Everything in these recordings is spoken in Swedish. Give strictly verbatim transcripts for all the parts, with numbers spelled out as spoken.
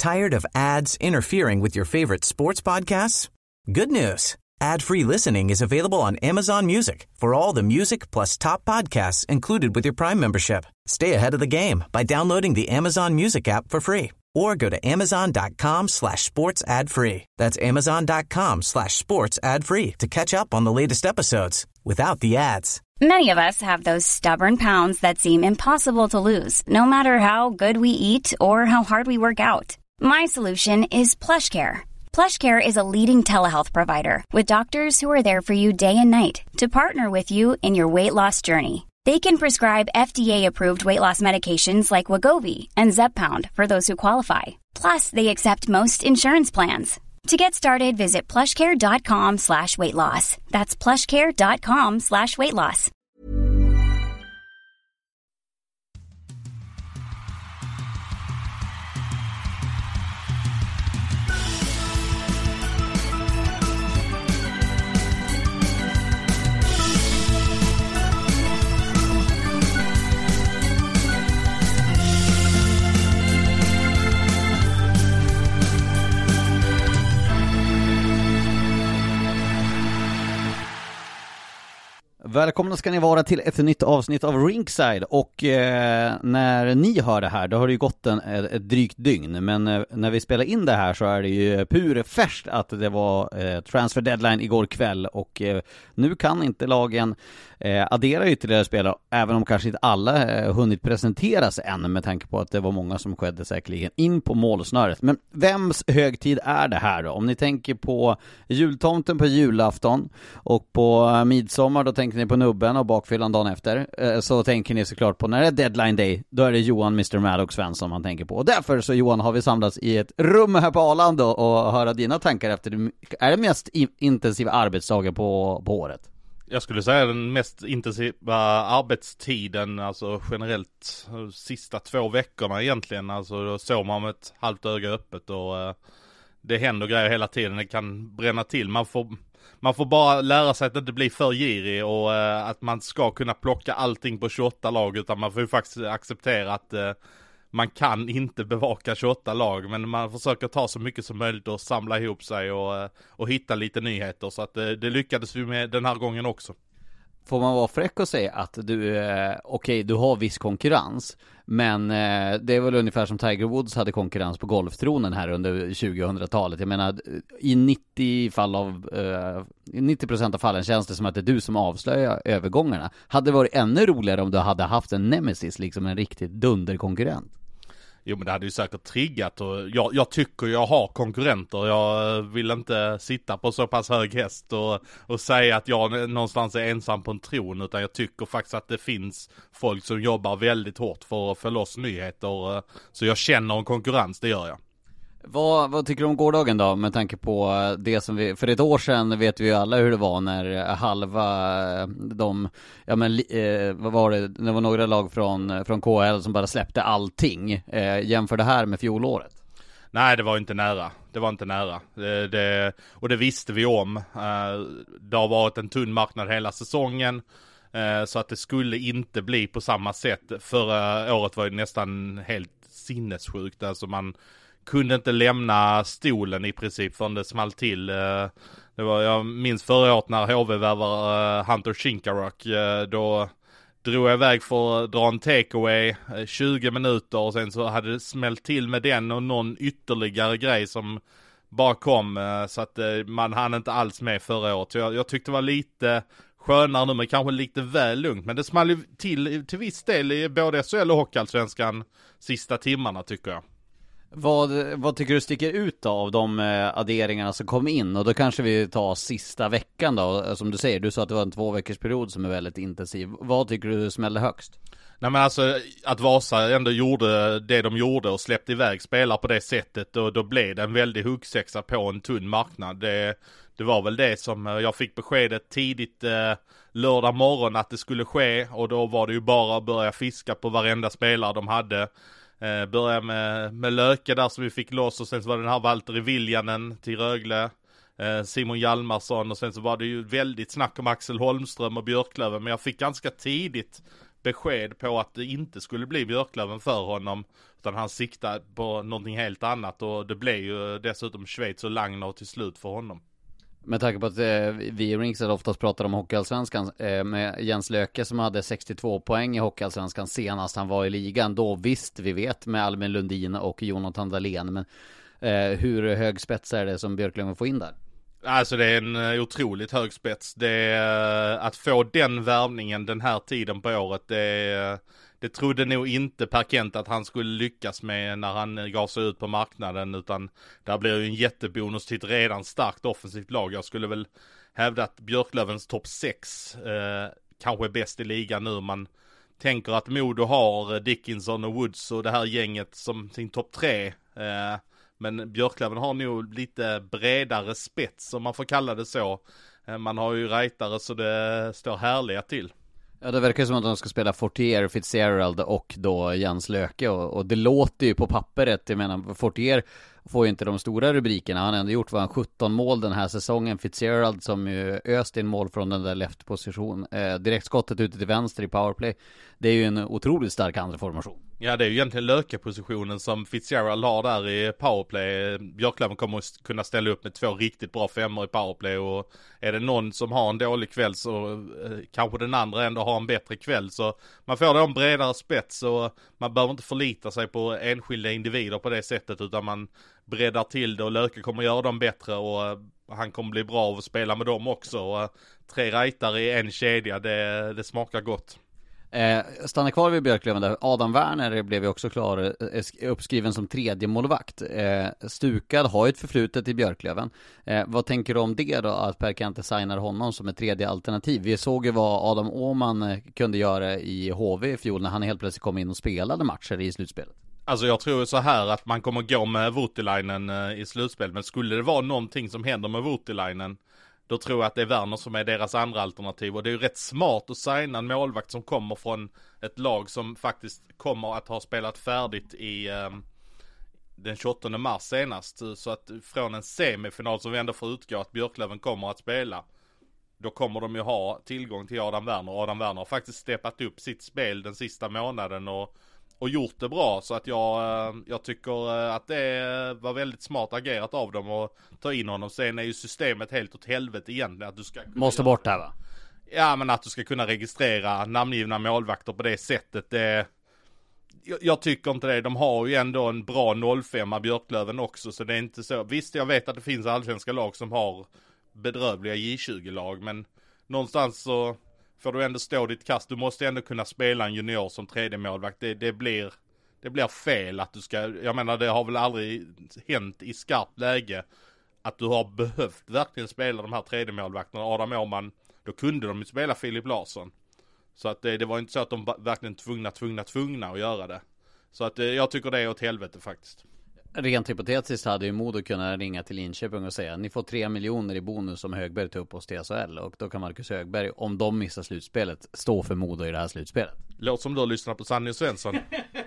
Tired of ads interfering with your favorite sports podcasts? Good news. Ad-free listening is available on Amazon Music for all the music plus top podcasts included with your Prime membership. Stay ahead of the game by downloading the Amazon Music app for free or go to amazon.com slash sports ad free. That's amazon.com slash sports ad free to catch up on the latest episodes without the ads. Many of us have those stubborn pounds that seem impossible to lose, no matter how good we eat or how hard we work out. My solution is PlushCare. PlushCare is a leading telehealth provider with doctors who are there for you day and night to partner with you in your weight loss journey. They can prescribe F D A-approved weight loss medications like Wegovy and Zepbound for those who qualify. Plus, they accept most insurance plans. To get started, visit plushcare.com slash weight loss. That's plushcare.com slash weight loss. Välkomna ska ni vara till ett nytt avsnitt av Rinkside. Och eh, när ni hör det här, då har det ju gått en, ett drygt dygn. Men eh, när vi spelar in det här så är det ju pur färskt att det var eh, transfer deadline igår kväll. Och eh, nu kan inte lagen eh, addera ytterligare spelare, även om kanske inte alla eh, hunnit presenteras än, med tanke på att det var många som skedde säkerligen in på målsnöret. Men vems högtid är det här då? Om ni tänker på jultomten på julafton och på midsommar, då tänker ni på nubben och bakfyllan dagen efter, så tänker ni såklart på när det är deadline day, då är det Johan, mister Maddox Svensson man tänker på. Och därför så, Johan, har vi samlats i ett rum här på Arlanda och höra dina tankar efter. Är det mest intensiva arbetsdagar på, på året? Jag skulle säga den mest intensiva arbetstiden, alltså generellt sista två veckorna egentligen. Alltså då såg man med ett halvt öga öppet och eh, det händer grejer hela tiden. Det kan bränna till. Man får Man får bara lära sig att inte bli för girig och uh, att man ska kunna plocka allting på tjugoåtta lag, utan man får ju faktiskt acceptera att uh, man kan inte bevaka tjugoåtta lag, men man försöker ta så mycket som möjligt och samla ihop sig och, uh, och hitta lite nyheter, så att uh, det lyckades vi med den här gången också. Får man vara fräck och säga att du, eh, okej, okay, du har viss konkurrens, men eh, det är väl ungefär som Tiger Woods hade konkurrens på golftronen här under tjugohundratalet. Jag menar, i nittio fall av eh, nittio procent av fallen känns det som att det är du som avslöjar övergångarna. Hade det varit ännu roligare om du hade haft en nemesis, liksom en riktigt dunderkonkurrent? Jo, men det hade ju säkert triggat, och jag, jag tycker jag har konkurrenter. Jag vill inte sitta på så pass hög häst och, och säga att jag någonstans är ensam på en tron, utan jag tycker faktiskt att det finns folk som jobbar väldigt hårt för att få loss nyheter, så jag känner en konkurrens, det gör jag. Vad, vad tycker du om gårdagen då, med tanke på det som vi, för ett år sedan vet vi ju alla hur det var när halva de, ja men eh, vad var det, det var några lag från, från K H L som bara släppte allting, eh, jämför det här med fjolåret? Nej, det var inte nära. Det var inte nära. Det, det, och det visste vi om. Det har varit en tunn marknad hela säsongen. Så att det skulle inte bli på samma sätt. Förra året var det nästan helt sinnessjukt. Alltså man kunde inte lämna stolen i princip förrän det small till. Det var, jag minns förra året när H V värvar Hunter Shinkaruk. Då drog jag iväg för att dra en takeaway tjugo minuter och sen så hade det smält till med den och någon ytterligare grej som bara kom, så att man hann inte alls med förra året. Så jag, jag tyckte det var lite skönare nu, men kanske lite väl lugnt. Men det small ju till till viss del i både S H L och Hockeyallsvenskan sista timmarna, tycker jag. Vad, vad tycker du sticker ut då av de adderingarna som kom in? Och då kanske vi tar sista veckan då. Som du säger, du sa att det var en två veckors period som är väldigt intensiv. Vad tycker du smällde högst? Nej, men alltså att Vasa ändå gjorde det de gjorde och släppte iväg spelare på det sättet, och då blev det en väldig huggsexa på en tunn marknad. Det, det var väl det som jag fick beskedet tidigt eh, lördag morgon att det skulle ske, och då var det ju bara att börja fiska på varenda spelare de hade. Eh, börja med, med Löke där som vi fick loss, och sen så var det den här Valtteri Viljanen till Rögle, eh, Simon Hjalmarsson, och sen så var det ju väldigt snack om Axel Holmström och Björklöven, men jag fick ganska tidigt besked på att det inte skulle bli Björklöven för honom, utan han siktar på någonting helt annat, och det blev ju dessutom Schweiz och Langnau till slut för honom. Med tanke på att eh, vi i Ringside oftast pratar om Hockeyallsvenskan eh, med Jens Löke som hade sextiotvå poäng i Hockeyallsvenskan senast han var i ligan. Då visst, vi vet med Albin Lundin och Jonathan Dahlén, men eh, hur hög spets är det som Björklöven får in där? Alltså det är en uh, otroligt hög spets. Det är, uh, att få den värvningen den här tiden på året, det, uh, det trodde nog inte Per Kent att han skulle lyckas med när han uh, gav sig ut på marknaden, utan där blir ju en jättebonus till ett redan starkt offensivt lag. Jag skulle väl hävda att Björklövens topp sex uh, kanske är bäst i ligan nu. Man tänker att Modo har uh, Dickinson och Woods och det här gänget som sin topp tre. Uh, Men Björklöven har nog lite bredare spets, om man får kalla det så. Man har ju rightare så det står härliga till. Ja, det verkar som att de ska spela Fortier, Fitzgerald och då Jens Löke. Och, och det låter ju på pappret. Jag menar, Fortier får ju inte de stora rubrikerna. Han har ändå gjort var en sjutton mål den här säsongen. Fitzgerald som ju öst in mål från den där left-position. Eh, direktskottet ute till vänster i powerplay. Det är ju en otroligt stark andra formation. Ja, det är ju egentligen Löke-positionen som Fitzgerald har där i powerplay. Björklöven kommer att kunna ställa upp med två riktigt bra femmor i powerplay, och är det någon som har en dålig kväll så eh, kanske den andra ändå har en bättre kväll. Så man får då en bredare spets, och man behöver inte förlita sig på enskilda individer på det sättet, utan man breddar till det, och Löke kommer göra dem bättre, och han kommer bli bra av att spela med dem också. Och tre rightare i en kedja, det, det smakar gott. Eh, stanna kvar vid Björklöven där. Adam Werner blev ju också klar, eh, uppskriven som tredje målvakt. Eh, Stukad har ju ett förflutet i Björklöven. Eh, vad tänker du om det då, att Per Kente signar honom som ett tredje alternativ? Vi såg ju vad Adam Åhman kunde göra i H V i fjol när han helt plötsligt kom in och spelade matcher i slutspelet. Alltså jag tror så här att man kommer gå med Voutilainen eh, i slutspel, men skulle det vara någonting som händer med Voutilainen, då tror jag att det är Werner som är deras andra alternativ. Och det är ju rätt smart att signa en målvakt som kommer från ett lag som faktiskt kommer att ha spelat färdigt i eh, den tjugoåttonde mars senast. Så att från en semifinal som vi ändå får utgå att Björklöven kommer att spela, då kommer de ju ha tillgång till Adam Werner. Adam Werner har faktiskt steppat upp sitt spel den sista månaden och Och gjort det bra, så att jag, jag tycker att det var väldigt smart agerat av dem att ta in honom. Sen är ju systemet helt åt helvete egentligen. Att du ska Måste bort det här, va? Ja, men att du ska kunna registrera namngivna målvakter på det sättet, det, jag, jag tycker inte det. De har ju ändå en bra noll fem Björklöven också, så det är inte så. Visst, jag vet att det finns allsvenska lag som har bedrövliga J tjugo-lag, men någonstans så får du ändå stå ditt kast. Du måste ändå kunna spela en junior som tredje målvakt. Det, det, blir, det blir fel att du ska... Jag menar, det har väl aldrig hänt i skarpt läge att du har behövt verkligen spela de här tredje målvakterna. Adam Åhman, då kunde de ju spela Filip Larsson. Så att det, det var inte så att de verkligen tvungna, tvungna, tvungna att göra det. Så att jag tycker det är åt helvete faktiskt. Rent hypotetiskt hade ju Modo kunnat ringa till Linköping och säga ni får tre miljoner i bonus om Högberg tar upp oss till S H L, och då kan Marcus Högberg, om de missar slutspelet, stå för Modo i det här slutspelet. Låt som du lyssnar på Sanny och Svensson.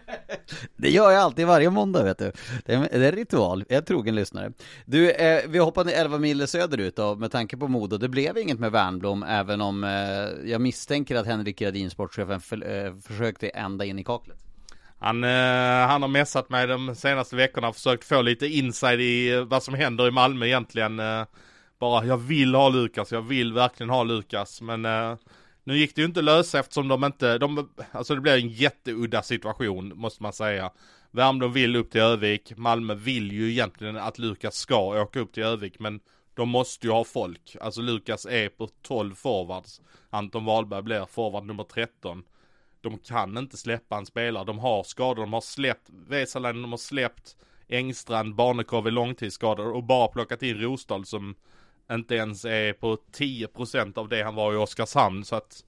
Det gör jag alltid varje måndag, vet du. Det är, det är en ritual, jag är trogen lyssnare. Du, eh, vi hoppade elva mil söderut och med tanke på Modo, det blev inget med Wernbloom, även om eh, jag misstänker att Henrik Radin, sportchefen, för, eh, försökte ända in i kaklet. Han, eh, han har messat mig de senaste veckorna och försökt få lite inside i vad som händer i Malmö egentligen. Eh, bara, jag vill ha Lukas, jag vill verkligen ha Lukas. Men eh, nu gick det ju inte lösa eftersom de inte... De, alltså det blev en jätteudda situation, måste man säga. Värmdö vill upp till Övik. Malmö vill ju egentligen att Lukas ska åka upp till Övik, men de måste ju ha folk. Alltså Lukas är på tolv forwards. Anton Wahlberg blir forward nummer tretton. De kan inte släppa en spelare. De har skador. De har släppt Vesalainen, de har släppt Engstrand, Barnekow är långtidsskador och bara plockat in Rosdahl som inte ens är på tio procent av det han var i Oskarshamn. Så att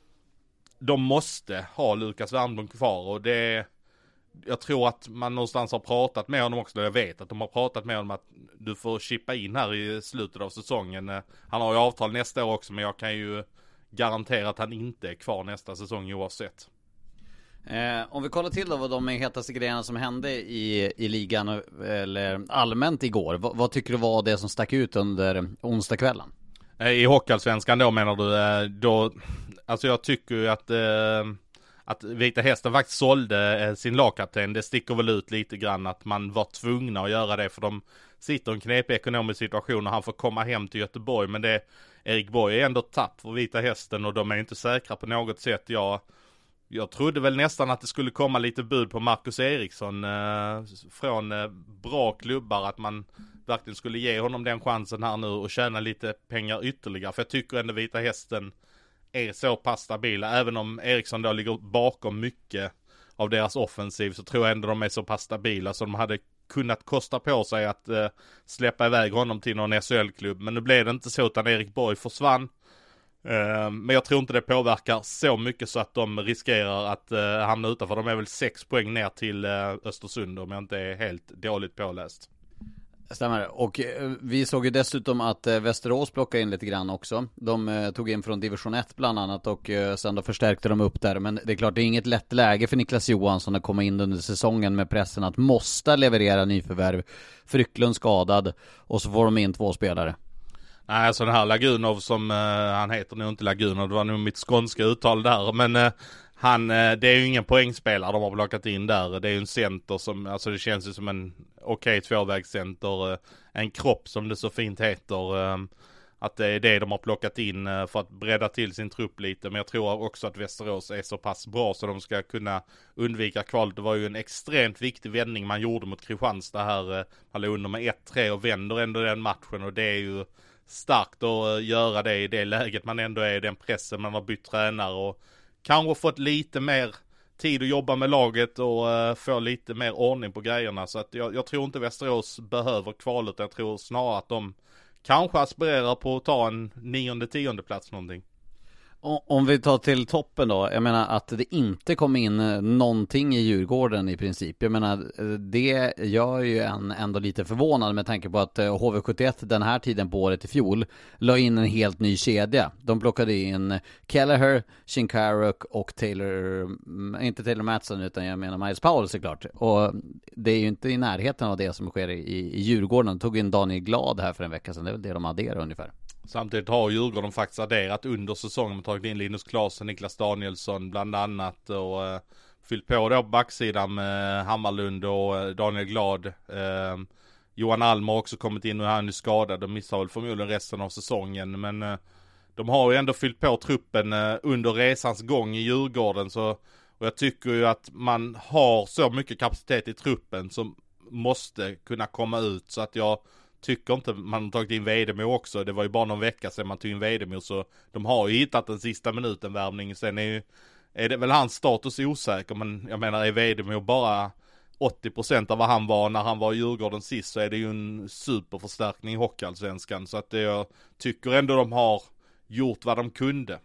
de måste ha Lukas Wernbloom kvar, och det, jag tror att man någonstans har pratat med honom också. Jag vet att de har pratat med honom att du får chippa in här i slutet av säsongen. Han har ju avtal nästa år också, men jag kan ju garantera att han inte är kvar nästa säsong oavsett. Eh, om vi kollar till då vad de hetaste grejerna som hände i, i ligan eller allmänt igår. V- vad tycker du var det som stack ut under onsdagskvällen? I Hockeyallsvenskan då menar du? Då, alltså jag tycker ju att, eh, att Vita Hästen faktiskt sålde eh, sin lagkapten, det sticker väl ut lite grann att man var tvungna att göra det för de sitter i en knepig ekonomisk situation och han får komma hem till Göteborg, men det Erik Borg är ändå tapp för Vita Hästen och de är inte säkra på något sätt. Jag, jag trodde väl nästan att det skulle komma lite bud på Marcus Eriksson eh, från eh, bra klubbar, att man verkligen skulle ge honom den chansen här nu och tjäna lite pengar ytterligare, för jag tycker ändå Vita Hästen är så pass stabila, även om Eriksson då ligger bakom mycket av deras offensiv, så tror jag ändå de är så pass stabila så de hade kunnat kosta på sig att eh, släppa iväg honom till någon S H L-klubb, men nu blev det inte så utan Erik Borg försvann. Eh, men jag tror inte det påverkar så mycket så att de riskerar att eh, hamna utanför. De är väl sex poäng ner till eh, Östersund om jag inte är helt dåligt påläst. Stämmer, och eh, vi såg ju dessutom att eh, Västerås plockade in lite grann också. De eh, tog in från division ett bland annat och eh, sen då förstärkte de upp där. Men det är klart, det är inget lätt läge för Niklas Johansson att komma in under säsongen med pressen att måste leverera nyförvärv. Frycklund skadad och så får de in två spelare. Nej, alltså den här Lagunov som, eh, han heter nog inte Lagunov, det var nog mitt skånska uttal där, men eh, han, eh, det är ju ingen poängspelare de har plockat in där, det är ju en center som, alltså det känns ju som en okej okay, tvåvägscenter, eh, en kropp som det så fint heter, eh, att det är det de har plockat in eh, för att bredda till sin trupp lite, men jag tror också att Västerås är så pass bra så de ska kunna undvika kvalet. Det var ju en extremt viktig vändning man gjorde mot Kristianstad här, eh, man låg under med ett tre och vänder ändå den matchen, och det är ju starkt att göra det i det läget man ändå är i den pressen, man har bytt tränare och kanske fått lite mer tid att jobba med laget och uh, få lite mer ordning på grejerna, så att jag, jag tror inte Västerås behöver kvalet, jag tror snarare att de kanske aspirerar på att ta en nionde, tionde plats någonting. Om vi tar till toppen då, jag menar att det inte kom in någonting i Djurgården i princip. Jag menar, det gör ju en ändå lite förvånad med tanke på att H V sjuttioett den här tiden på året i fjol la in en helt ny kedja. De plockade in Kelleher, Shinkaruk och Taylor, inte Taylor Matson utan jag menar Miles Powell såklart. Och det är ju inte i närheten av det som sker i, i Djurgården. De tog in Daniel Glad här för en vecka sedan, det är väl det de adderar ungefär. Samtidigt har Djurgården faktiskt adderat under säsongen, med tagit in Linus Klasen, Niklas Danielsson bland annat och uh, fyllt på då på backsidan med Hammarlund och uh, Daniel Glad. Uh, Johan Alm har också kommit in och han är skadad och missar väl förmodligen resten av säsongen, men uh, de har ju ändå fyllt på truppen uh, under resans gång i Djurgården, så, och jag tycker ju att man har så mycket kapacitet i truppen som måste kunna komma ut, så att jag tycker inte man har tagit in Vedemo också. Det var ju bara någon vecka sedan man tog in Vedemo, så de har ju hittat den sista minuten värvning. Sen är ju, är det väl hans status osäker, men jag menar är Vedemo bara åttio procent av vad han var när han var i Djurgården sist, så är det ju en superförstärkning i Hockeyallsvenskan, så att det, jag tycker ändå de har gjort vad de kunde.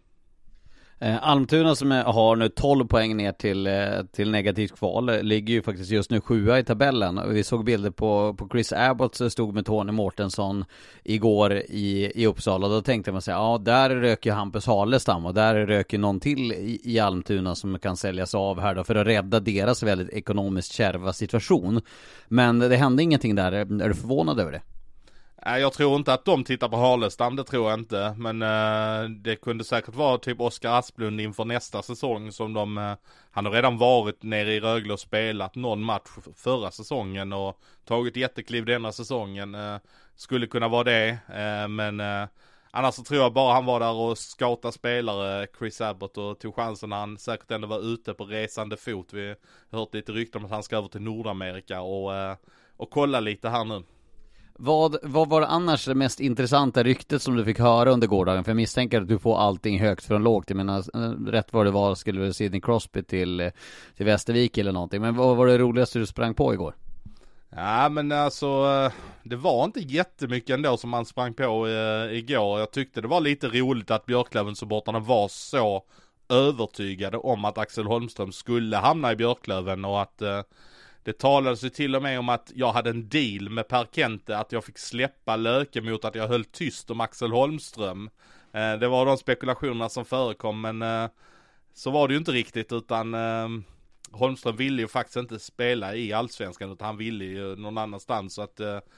Eh, Almtuna som är, har nu tolv poäng ner till, eh, till negativt kval ligger ju faktiskt just nu sjua i tabellen. Vi såg bilder på, på Chris Abbott som stod med Tony Mårtensson igår i, i Uppsala. Då tänkte man säga, ja där röker Hampus Halestam och där röker någon till i, i Almtuna som kan säljas av här då för att rädda deras väldigt ekonomiskt kärva situation. Men det hände ingenting där. Är du förvånad över det? Jag tror inte att de tittar på Halestam, det tror jag inte. Men uh, det kunde säkert vara typ Oskar Asplund inför nästa säsong som de, uh, han har redan varit nere i Rögle och spelat någon match förra säsongen och tagit jättekliv denna säsongen. Uh, skulle kunna vara det, uh, men uh, annars så tror jag bara han var där och scoutade spelare, Chris Abbott, och tog chansen när han säkert ändå var ute på resande fot. Vi har hört lite rykten om att han ska över till Nordamerika och, uh, och kolla lite här nu. Vad, vad var annars det mest intressanta ryktet som du fick höra under gårdagen? För jag misstänker att du får allting högt från lågt. Jag menar, rätt vad det var skulle du Sidney Crosby till, till Västervik eller någonting. Men vad var det roligaste du sprang på igår? Ja, men alltså det var inte jättemycket ändå som man sprang på uh, igår. Jag tyckte det var lite roligt att Björklöven-supportarna var så övertygade om att Axel Holmström skulle hamna i Björklöven, och att uh, det talades ju till och med om att jag hade en deal med Per Kente, att jag fick släppa Löke mot att jag höll tyst om Axel Holmström. Eh, det var de spekulationerna som förekom, men eh, så var det ju inte riktigt, utan eh, Holmström ville ju faktiskt inte spela i Allsvenskan, utan han ville ju någon annanstans, så att eh,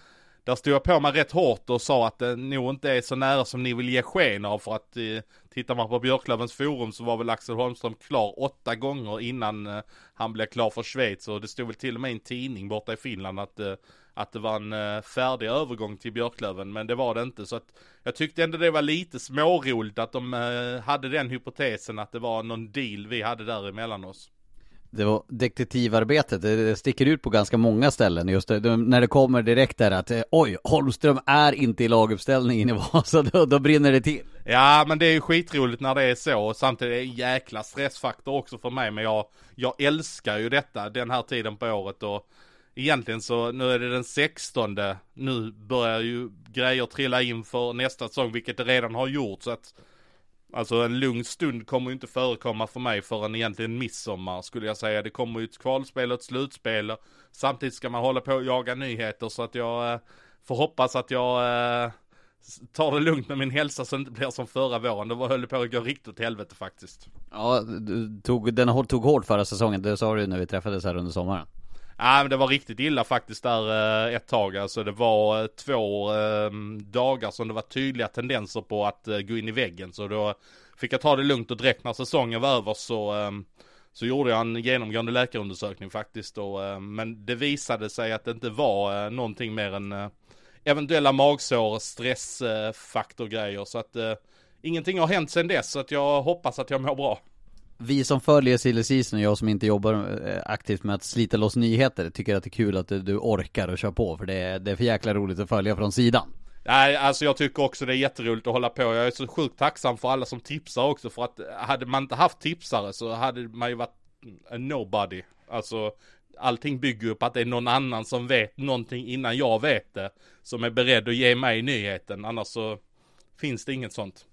där stod jag på mig rätt hårt och sa att det nog inte är så nära som ni vill ge sken av, för att eh, tittar man på Björklövens forum så var väl Axel Holmström klar åtta gånger innan eh, han blev klar för Schweiz, och det stod väl till och med i en tidning borta i Finland att, eh, att det var en eh, färdig övergång till Björklöven, men det var det inte, så att jag tyckte ändå det var lite småroligt att de eh, hade den hypotesen att det var någon deal vi hade där emellan oss. Det var detektivarbetet, det sticker ut på ganska många ställen just det, när det kommer direkt där att oj, Holmström är inte i laguppställningen i Vasa, då, då brinner det till. Ja, men det är ju skitroligt när det är så, och samtidigt är det en jäkla stressfaktor också för mig, men jag, jag älskar ju detta den här tiden på året, och egentligen så nu är det den sextonde, nu börjar ju grejer trilla in för nästa säsong, vilket det redan har gjort, så att alltså en lugn stund kommer ju inte förekomma för mig förrän egentligen midsommar skulle jag säga. Det kommer ju ett kvalspel och ett slutspel. Samtidigt ska man hålla på och jaga nyheter, så att jag eh, får hoppas att jag eh, tar det lugnt med min hälsa så det inte blir som förra våren. Det var höll på att gå riktigt åt helvete faktiskt. Ja, du tog, den tog hårt förra säsongen, det sa du när vi träffades här under sommaren. Ja, men det var riktigt illa faktiskt där eh, ett tag. Alltså det var eh, två eh, dagar som det var tydliga tendenser på att eh, gå in i väggen. Så då fick jag ta det lugnt, och direkt när säsongen var över så, eh, så gjorde jag en genomgående läkarundersökning faktiskt. Och, eh, men det visade sig att det inte var eh, någonting mer än eh, eventuella magsår, stressfaktorgrejer. Eh, så att eh, ingenting har hänt sedan dess, så att jag hoppas att jag mår bra. Vi som följer silly season och jag som inte jobbar aktivt med att slita loss nyheter tycker att det är kul att du orkar och kör på, för det är, det är för jäkla roligt att följa från sidan. Nej, alltså jag tycker också det är jätteroligt att hålla på. Jag är så sjukt tacksam för alla som tipsar också, för att hade man inte haft tipsare så hade man ju varit a nobody. Alltså allting bygger upp att det är någon annan som vet någonting innan jag vet det, som är beredd att ge mig nyheten, annars så finns det inget sånt.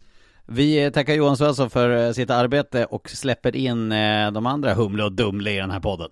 Vi tackar Johan Svensson för sitt arbete och släpper in de andra Humle och Dumle i den här podden.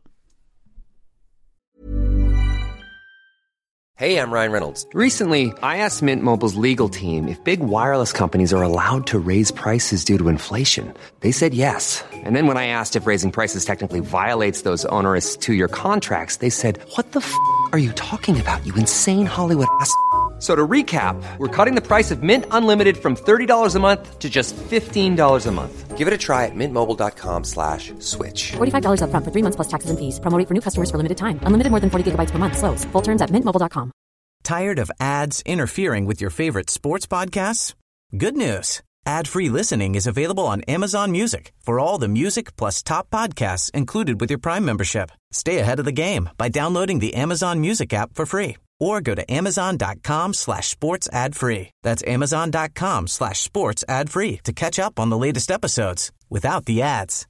Hey, I'm Ryan Reynolds. Recently, I asked Mint Mobile's legal team if big wireless companies are allowed to raise prices due to inflation. They said yes. And then when I asked if raising prices technically violates those onerous two-year contracts, they said, what the f*** are you talking about, you insane Hollywood ass? So to recap, we're cutting the price of Mint Unlimited from thirty dollars a month to just fifteen dollars a month. Give it a try at mintmobile.com slash switch. forty-five dollars up front for three months plus taxes and fees. Promo rate for new customers for limited time. Unlimited more than forty gigabytes per month. Slows full terms at mint mobile dot com. Tired of ads interfering with your favorite sports podcasts? Good news. Ad-free listening is available on Amazon Music for all the music plus top podcasts included with your Prime membership. Stay ahead of the game by downloading the Amazon Music app for free or go to amazon.com slash sports ad free. That's amazon.com slash sports ad free to catch up on the latest episodes without the ads.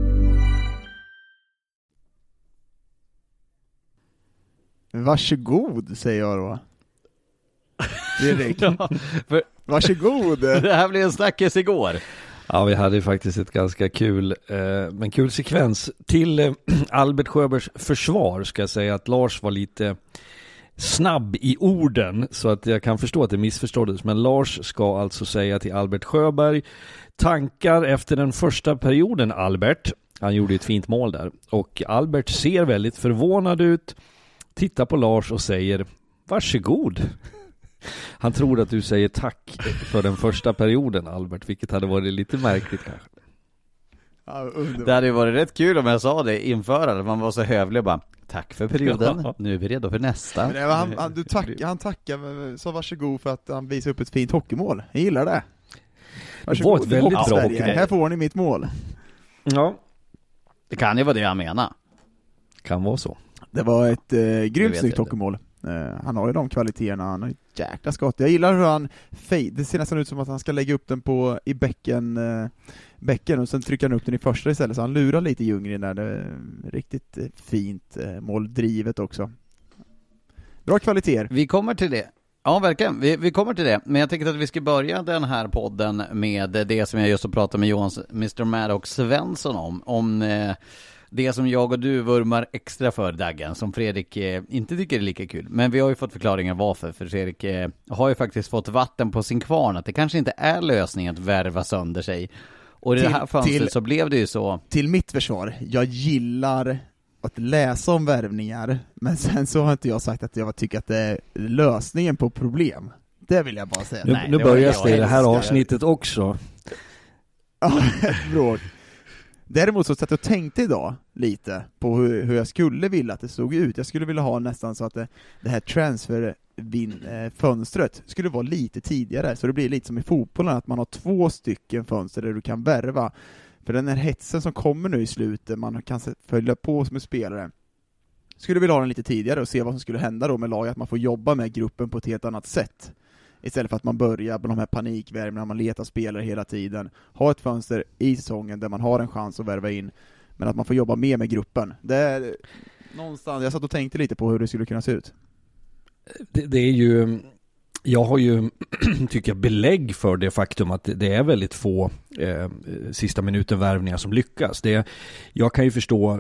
Varsågod, säger jag då. Erik. Ja, för... Varsågod. Det här blev en snackes igår. Ja, vi hade faktiskt ett ganska kul, eh, men kul sekvens. Till eh, Albert Sjöbergs försvar ska jag säga att Lars var lite snabb i orden, så att jag kan förstå att det missförståddes. Men Lars ska alltså säga till Albert Sjöberg: tankar efter den första perioden, Albert. Han gjorde ett fint mål där. Och Albert ser väldigt förvånad ut, tittar på Lars och säger: varsågod. Han tror att du säger tack för den första perioden, Albert, vilket hade varit lite märkligt kanske. Ja, det hade ju varit rätt kul om jag sa det inför att man var så hövlig och bara: tack för perioden, ja. Nu är vi redo för nästa. Men var, han, han, du tack, han tackar, så varsågod för att han visar upp ett fint hockeymål. Jag gillar det. Varsågod, det var ett väldigt bra hockeymål. Här får ni mitt mål. Ja. Det kan ju vara det jag menar. Kan vara så. Det var ett eh, grymt snyggt hockeymål. Uh, han har ju de kvaliteterna, han har ju jäkla skott. Jag gillar hur han fade. Det ser nästan ut som att han ska lägga upp den på i bäcken, uh, bäcken och sen trycker han upp den i första istället, så han lurar lite Ljunggren där. Det är riktigt uh, fint uh, måldrivet också. Bra kvaliteter. Vi kommer till det. Ja, verkligen. Vi, vi kommer till det. Men jag tänker att vi ska börja den här podden med det som jag just har pratat med Johan, mister Maddox Svensson om. Om eh, det som jag och du vurmar extra för, Daggen, som Fredrik eh, inte tycker är lika kul. Men vi har ju fått förklaringen varför. För Fredrik eh, har ju faktiskt fått vatten på sin kvarn att det kanske inte är lösningen att värva sönder sig. Och i till, det här fönstret till, så blev det ju så. Till mitt försvar, jag gillar att läsa om värvningar, men sen så har inte jag sagt att jag tycker att det är lösningen på problem. Det vill jag bara säga. Nu, Nej, nu det börjar det i det här avsnittet också. Ja, bra. Däremot så satt jag och tänkte idag lite på hur, hur jag skulle vilja att det såg ut. Jag skulle vilja ha nästan så att det, det här transferfönstret skulle vara lite tidigare, så det blir lite som i fotbollen, att man har två stycken fönster där du kan värva. För den här hetsen som kommer nu i slutet, man kan följa på som en spelare. Skulle vilja ha den lite tidigare och se vad som skulle hända då med laget, att man får jobba med gruppen på ett helt annat sätt. Istället för att man börjar med de här panikvärmningarna, man letar spelare hela tiden. Ha ett fönster i säsongen där man har en chans att värva in, men att man får jobba mer med gruppen. Det är någonstans, jag satt och tänkte lite på hur det skulle kunna se ut. Det, det är ju, jag har ju, tycker jag, belägg för det faktum att det är väldigt få eh, sista minuten värvningar som lyckas. Det, jag kan ju förstå,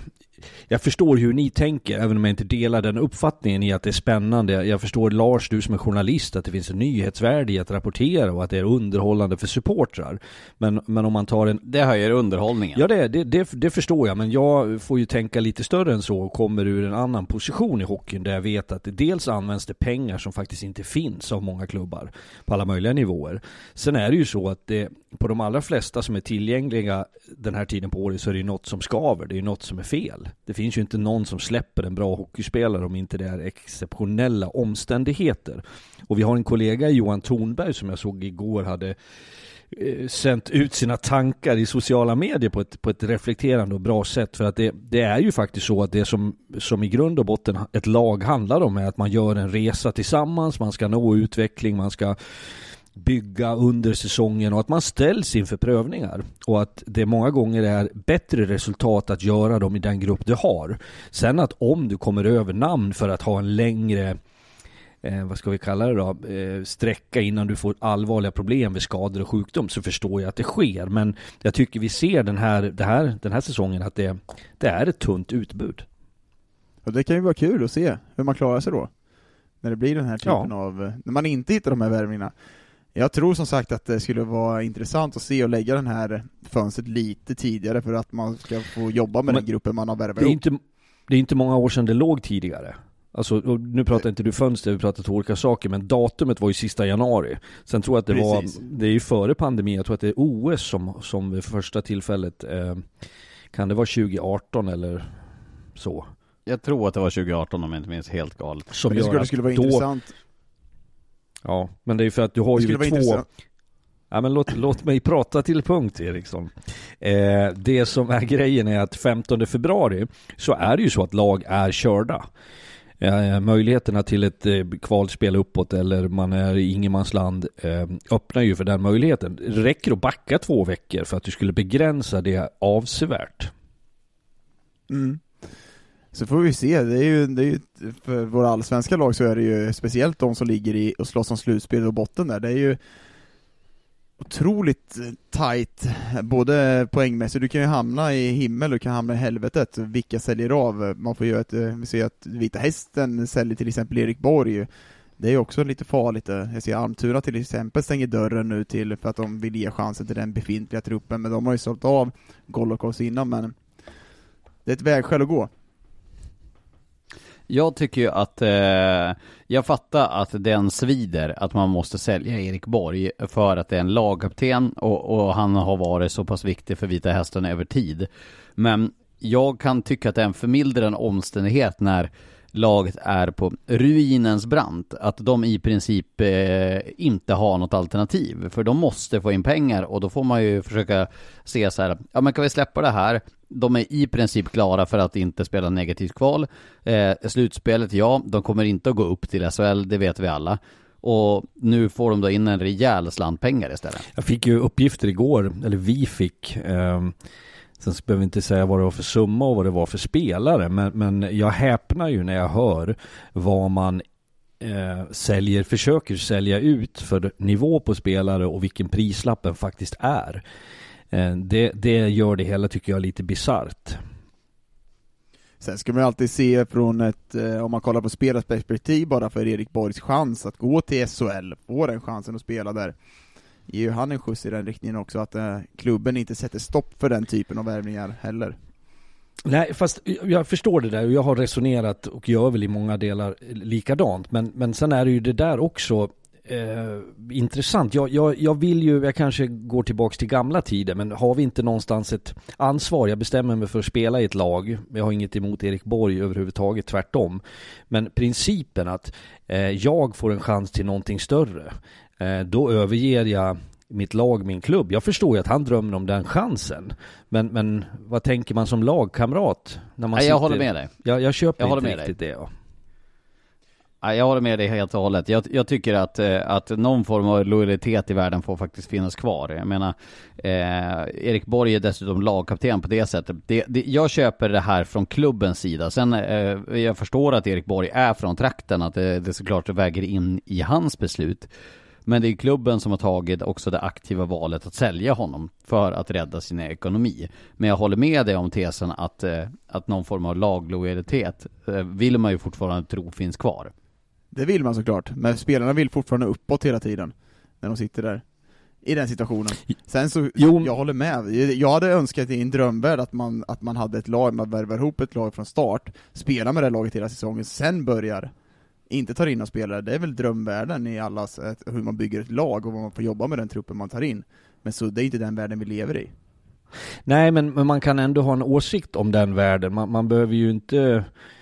jag förstår hur ni tänker, även om jag inte delar den uppfattningen i att det är spännande. Jag förstår, Lars, du som är journalist, att det finns en nyhetsvärde i att rapportera och att det är underhållande för supportrar. Men, men om man tar en... Det höjer underhållningen. Ja, det, det, det, det förstår jag, men jag får ju tänka lite större än så och kommer ur en annan position i hockeyn där jag vet att det dels används det pengar som faktiskt inte finns av många klubbar på alla möjliga nivåer. Sen är det ju så att det, på de allra flesta som är tillgängliga den här tiden på året, så är det ju något som skaver, det är ju något som är fel. Det finns ju inte någon som släpper en bra hockeyspelare om inte det är exceptionella omständigheter. Och vi har en kollega, Johan Thornberg, som jag såg igår hade eh, sänt ut sina tankar i sociala medier på ett, på ett reflekterande och bra sätt. För att det, det är ju faktiskt så att det som, som i grund och botten ett lag handlar om är att man gör en resa tillsammans, man ska nå utveckling, man ska bygga under säsongen och att man ställs inför prövningar och att det många gånger är bättre resultat att göra dem i den grupp du har. Sen att om du kommer över namn för att ha en längre eh, vad ska vi kalla det då, eh, sträcka innan du får allvarliga problem med skador och sjukdom, så förstår jag att det sker, men jag tycker vi ser den här, det här, den här säsongen att det, det är ett tunt utbud. Och det kan ju vara kul att se hur man klarar sig då när det blir den här typen ja. av, när man inte hittar de här värvningarna. Jag tror som sagt att det skulle vara intressant att se och lägga den här fönstret lite tidigare för att man ska få jobba med Men den gruppen man har värvat. Det är inte, det är inte många år sedan det låg tidigare. Alltså, och nu pratar inte du fönster, vi pratar två olika saker, men datumet var ju sista januari. Sen tror jag att det Precis. var, det är ju före pandemin, jag tror att det är O S som, som vid första tillfället, eh, kan det vara tjugo arton eller så? Jag tror att det var tjugo arton om jag inte minns helt galet. Som det skulle, det skulle vara då, intressant. Ja, men det är för att du har ju två... Ja, men låt, låt mig prata till punkt, Eriksson. Eh, det som är grejen är att femtonde februari så är det ju så att lag är körda. Eh, möjligheterna till ett eh, kvalspel uppåt eller man är i ingenmansland eh, öppnar ju för den möjligheten. Det räcker att backa två veckor för att du skulle begränsa det avsevärt. Mm. Så får vi se, det är ju, det är ju för våra allsvenska lag så är det ju speciellt de som ligger i och slåss om slutspel och botten där. Det är ju otroligt tight, både poängmässigt, du kan ju hamna i himmel, du kan hamna i helvetet, vilka säljer av. Man får ju ett, vi ser att Vita Hästen säljer till exempel Erik Borg. Det är också lite farligt. Jag ser Almtuna till exempel stänger dörren nu till för att de vill ge chansen till den befintliga truppen, men de har ju sålt av Golokos innan, men det är ett vägskäl att gå. Jag tycker ju att eh, jag fattar att den svider att man måste sälja Erik Borg för att det är en lagkapten och, och han har varit så pass viktig för Vita Hästen över tid. Men jag kan tycka att det är en förmildrande omständighet när laget är på ruinens brant, att de i princip eh, inte har något alternativ, för de måste få in pengar och då får man ju försöka se så här, ja men kan vi släppa det här? De är i princip klara för att inte spela negativt kval. Eh, slutspelet, ja, de kommer inte att gå upp till S H L, det vet vi alla. Och nu får de då in en rejäl slant pengar istället. Jag fick ju uppgifter igår, eller vi fick, eh, sen behöver vi inte säga vad det var för summa och vad det var för spelare, men, men jag häpnar ju när jag hör vad man eh, säljer, försöker sälja ut för nivå på spelare och vilken prislappen faktiskt är. Det, det gör det hela, tycker jag, lite bizarrt. Sen ska man alltid se från ett, om man kollar på spelarens perspektiv, bara för Erik Borgs chans att gå till S H L, få den chansen att spela där, ger ju han en skjuts i den riktningen också, att eh, klubben inte sätter stopp för den typen av värvningar heller. Nej, fast jag förstår det där och jag har resonerat och gör väl i många delar likadant. Men, men sen är det ju det där också eh, intressant. Jag, jag, jag vill ju, jag kanske går tillbaka till gamla tider, men har vi inte någonstans ett ansvar? Jag bestämmer mig för att spela i ett lag. Jag har inget emot Erik Borg överhuvudtaget, tvärtom. Men principen att eh, jag får en chans till någonting större, eh, då överger jag mitt lag, min klubb. Jag förstår ju att han drömmer om den chansen. Men, men vad tänker man som lagkamrat? När man Nej, sitter... jag håller med dig. Jag, jag köper jag inte riktigt dig. det. Ja. Nej, jag håller med dig helt och hållet. Jag, jag tycker att, att någon form av lojalitet i världen får faktiskt finnas kvar. Jag menar, eh, Erik Borg är dessutom lagkapten på det sättet. Det, det, jag köper det här från klubbens sida. Sen eh, jag förstår att Erik Borg är från trakten, att det, det såklart väger in i hans beslut. Men det är klubben som har tagit också det aktiva valet att sälja honom för att rädda sin ekonomi. Men jag håller med dig om tesen att, att någon form av laglojalitet vill man ju fortfarande tro finns kvar. Det vill man såklart, men spelarna vill fortfarande uppåt hela tiden när de sitter där i den situationen. Sen så, jo. jag håller med. Jag hade önskat i en drömvärld att man, att man hade ett lag, man värvar ihop ett lag från start, spelar med det laget hela säsongen, sen börjar inte tar in och spelare. Det är väl drömvärlden i allas, hur man bygger ett lag och vad man får jobba med den truppen man tar in. Men så det är inte den världen vi lever i. Nej, men, men man kan ändå ha en åsikt om den världen. Man, man behöver ju inte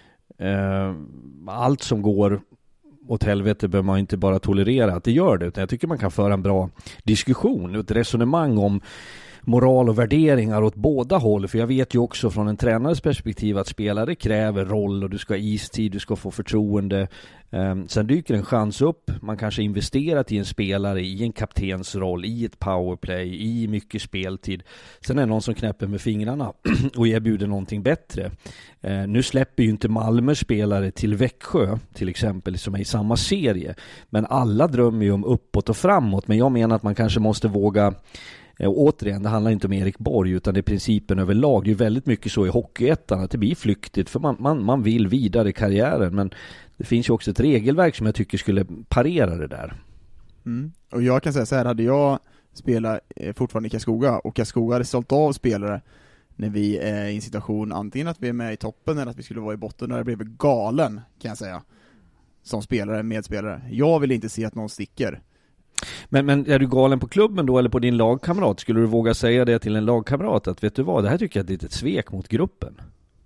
eh, allt som går åt helvete behöver man inte bara tolerera att det gör det, utan jag tycker man kan föra en bra diskussion, ett resonemang om moral och värderingar åt båda håll. För jag vet ju också från en tränares perspektiv att spelare kräver roll och du ska ha istid, du ska få förtroende. Um, sen dyker en chans upp. Man kanske investerat i en spelare i en kaptensroll, i ett powerplay, i mycket speltid. Sen är det någon som knäpper med fingrarna och erbjuder någonting bättre. Uh, nu släpper ju inte Malmö spelare till Växjö till exempel som är i samma serie. Men alla drömmer ju om uppåt och framåt. Men jag menar att man kanske måste våga. Och återigen, det handlar inte om Erik Borg utan det är principen överlag. Det är väldigt mycket så i hockeyettan att det blir flyktigt för man, man, man vill vidare i karriären, men det finns ju också ett regelverk som jag tycker skulle parera det där. Mm. Och jag kan säga så här, hade jag spelat eh, fortfarande i Karlskoga och Karlskoga hade sålt av spelare när vi är i en situation antingen att vi är med i toppen eller att vi skulle vara i botten, där det blev galen kan jag säga som spelare, medspelare. Jag vill inte se att någon sticker. Men, men är du galen på klubben då eller på din lagkamrat? Skulle du våga säga det till en lagkamrat att vet du vad, det här tycker jag är ett svek mot gruppen?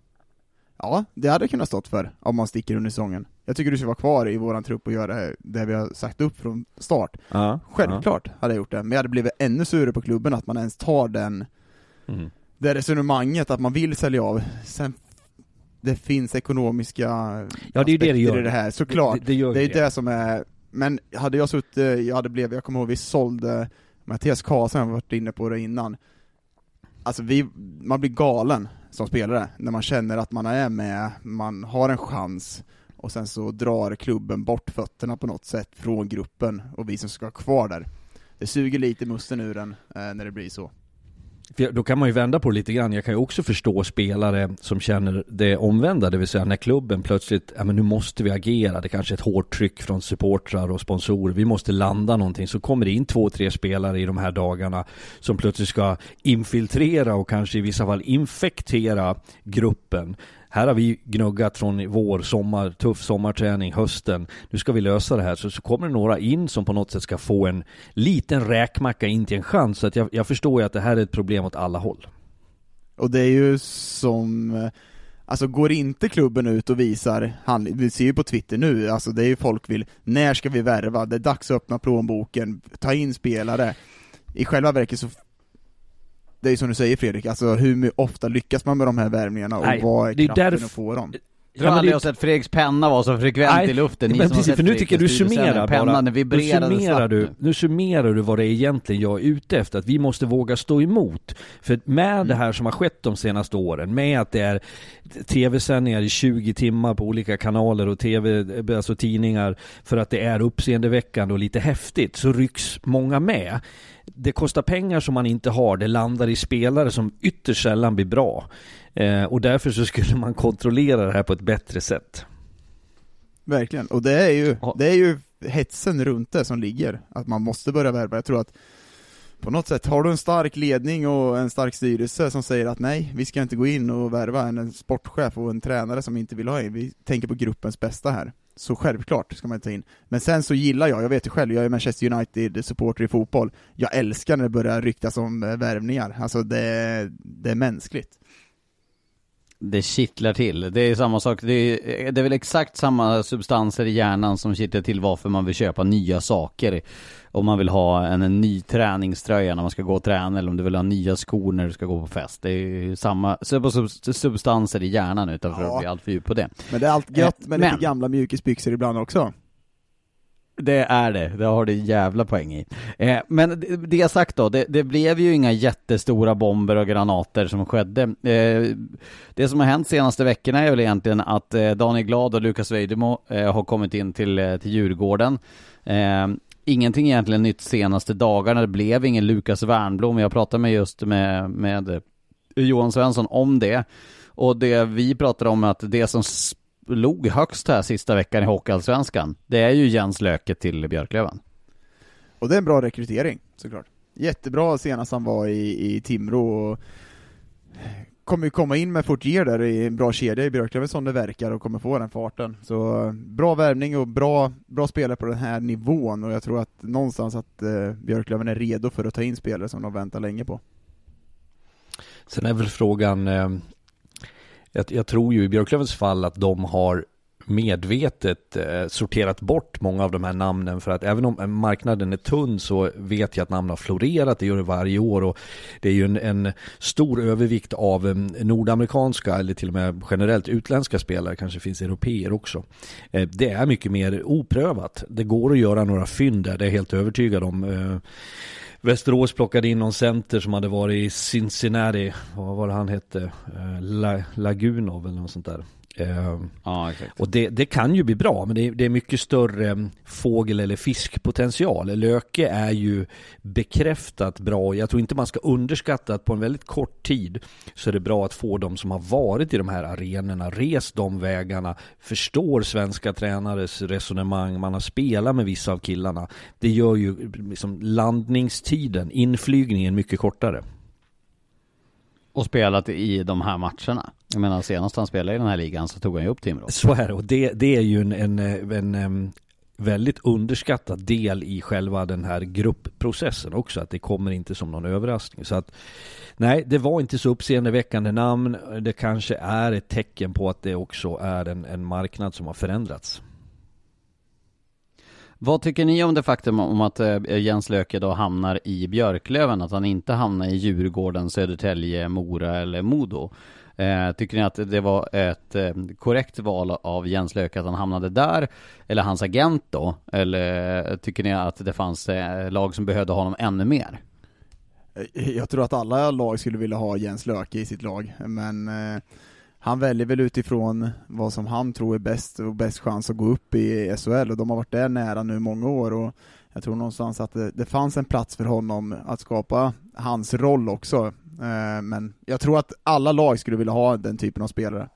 Ja, det hade kunnat stått för om man sticker under säsongen. Jag tycker du ska vara kvar i våran trupp och göra det här, det vi har sagt upp från start. Ja, självklart ja. Hade jag gjort det. Men jag hade blivit ännu surare på klubben att man ens tar den mm. det resonemanget att man vill sälja av. Sen det finns ekonomiska ja, det är det det gör. I det här, såklart. Det, det, gör det är det. det som är. Men hade jag suttit, jag hade blivit, jag kommer ihåg vi sålde Mattias Karlsson, jag har varit inne på det innan. Alltså vi, man blir galen som spelare när man känner att man är med, man har en chans och sen så drar klubben bort fötterna på något sätt från gruppen och vi som ska kvar där. Det suger lite musten ur den eh, när det blir så. För då kan man ju vända på det lite grann. Jag kan ju också förstå spelare som känner det omvända, det vill säga när klubben plötsligt, ja men nu måste vi agera, det är kanske ett hårt tryck från supportrar och sponsorer, vi måste landa någonting, så kommer det in två, tre spelare i de här dagarna som plötsligt ska infiltrera och kanske i vissa fall infektera gruppen. Här har vi gnuggat från vår sommar, tuff sommarträning, hösten. Nu ska vi lösa det här. Så, så kommer det några in som på något sätt ska få en liten räkmacka in till en chans. Så att jag, jag förstår ju att det här är ett problem åt alla håll. Och det är ju som... Alltså går inte klubben ut och visar, han, vi ser ju på Twitter nu, alltså det är ju folk vill, när ska vi värva? Det är dags att öppna plånboken, ta in spelare. I själva verket så... Det är ju som du säger Fredrik, alltså hur ofta lyckas man med de här värvningarna och Nej, vad är kraften därf- att få dem? Jag tror aldrig jag har sett Fredriks penna vara så frekvent Nej, i luften. Men precis, för nu tycker jag du summerar bara. Nu summerar du, nu summerar du vad det är egentligen jag är ute efter. Att vi måste våga stå emot. För med mm. det här som har skett de senaste åren, med att det är tv-sändningar i tjugo timmar på olika kanaler och tv, alltså tidningar, för att det är uppseendeväckande och lite häftigt, så rycks många med. Det kostar pengar som man inte har. Det landar i spelare som ytterst sällan blir bra. Eh, och därför så skulle man kontrollera det här på ett bättre sätt. Verkligen. Och det är ju, det är ju hetsen runt det som ligger. Att man måste börja värva. Jag tror att på något sätt, har du en stark ledning och en stark styrelse som säger att nej, vi ska inte gå in och värva en, en sportchef och en tränare som inte vill ha in, vi tänker på gruppens bästa här. Så självklart ska man ta in. Men sen så gillar jag, jag vet ju själv, jag är Manchester United-supporter i fotboll. Jag älskar när det börjar ryktas om värvningar. Alltså det, det är mänskligt. Det kittlar till. Det är samma sak. Det är, det är väl exakt samma substanser i hjärnan som kittlar till varför man vill köpa nya saker. Om man vill ha en, en ny träningströja när man ska gå och träna, eller om du vill ha nya skor när du ska gå på fest. Det är samma substanser i hjärnan utan för ja. att bli allt för djup på det. Men det är allt gött med Men, lite gamla mjukisbyxor ibland också. Det är det, det har det jävla poäng i. Eh, men det, det jag sagt då, det, det blev ju inga jättestora bomber och granater som skedde. Eh, det som har hänt senaste veckorna är väl egentligen att eh, Daniel Glad och Lukas Vejdemo eh, har kommit in till, eh, till Djurgården. Eh, ingenting egentligen nytt senaste dagarna, det blev ingen Lukas Wernbloom. Jag pratade med just med, med Johan Svensson om det. Och det vi pratade om är att det som låg högst här sista veckan i Hockeyallsvenskan, det är ju Jens Löke till Björklöven. Och det är en bra rekrytering, såklart. Jättebra senast han var i, i Timrå och kommer ju komma in med Fortier där i en bra kedja i Björklöven som det verkar och kommer få den farten. Så bra värvning och bra, bra spelare på den här nivån, och jag tror att någonstans att eh, Björklöven är redo för att ta in spelare som de väntar länge på. Sen är väl frågan... Eh... Jag, jag tror ju i Björklövens fall att de har medvetet eh, sorterat bort många av de här namnen, för att även om marknaden är tunn så vet jag att namn har florerat, det gör det varje år, och det är ju en, en stor övervikt av eh, nordamerikanska eller till och med generellt utländska spelare, kanske finns europeer också. Eh, det är mycket mer oprövat. Det går att göra några fynd där, det är helt övertygad om. Eh, Västerås plockade in någon center som hade varit i Cincinnati, vad var det han hette? La, Lagunov eller något sånt där. Uh, ja, exakt. Och det, det kan ju bli bra, men det är, det är mycket större um, fågel- eller fiskpotential. Löke är ju bekräftat bra. Jag tror inte man ska underskatta att på en väldigt kort tid så är det bra att få dem som har varit i de här arenorna, rest de vägarna, förstår svenska tränares resonemang, man har spelat med vissa av killarna. Det gör ju liksom landningstiden, inflygningen mycket kortare. Och spelat i de här matcherna. Jag menar, senast han spelade i den här ligan så tog han ju upp Timrå. Så är det, och det, det är ju en, en, en, en väldigt underskattad del i själva den här gruppprocessen också, att det kommer inte som någon överraskning. Så att nej, det var inte så uppseendeväckande namn. Det kanske är ett tecken på att det också är en, en marknad som har förändrats. Vad tycker ni om det faktum om att Jens Löke då hamnar i Björklöven, att han inte hamnar i Djurgården, Södertälje, Mora eller Modo? Eh, tycker ni att det var ett eh, korrekt val av Jens Löke att han hamnade där, eller hans agent då? Eller tycker ni att det fanns eh, lag som behövde honom ännu mer? Jag tror att alla lag skulle vilja ha Jens Löke i sitt lag, men eh, han väljer väl utifrån vad som han tror är bäst och bäst chans att gå upp i S H L, och de har varit där nära nu många år, och jag tror någonstans att det, det fanns en plats för honom att skapa hans roll också. Eh, men jag tror att alla lag skulle vilja ha den typen av spelare.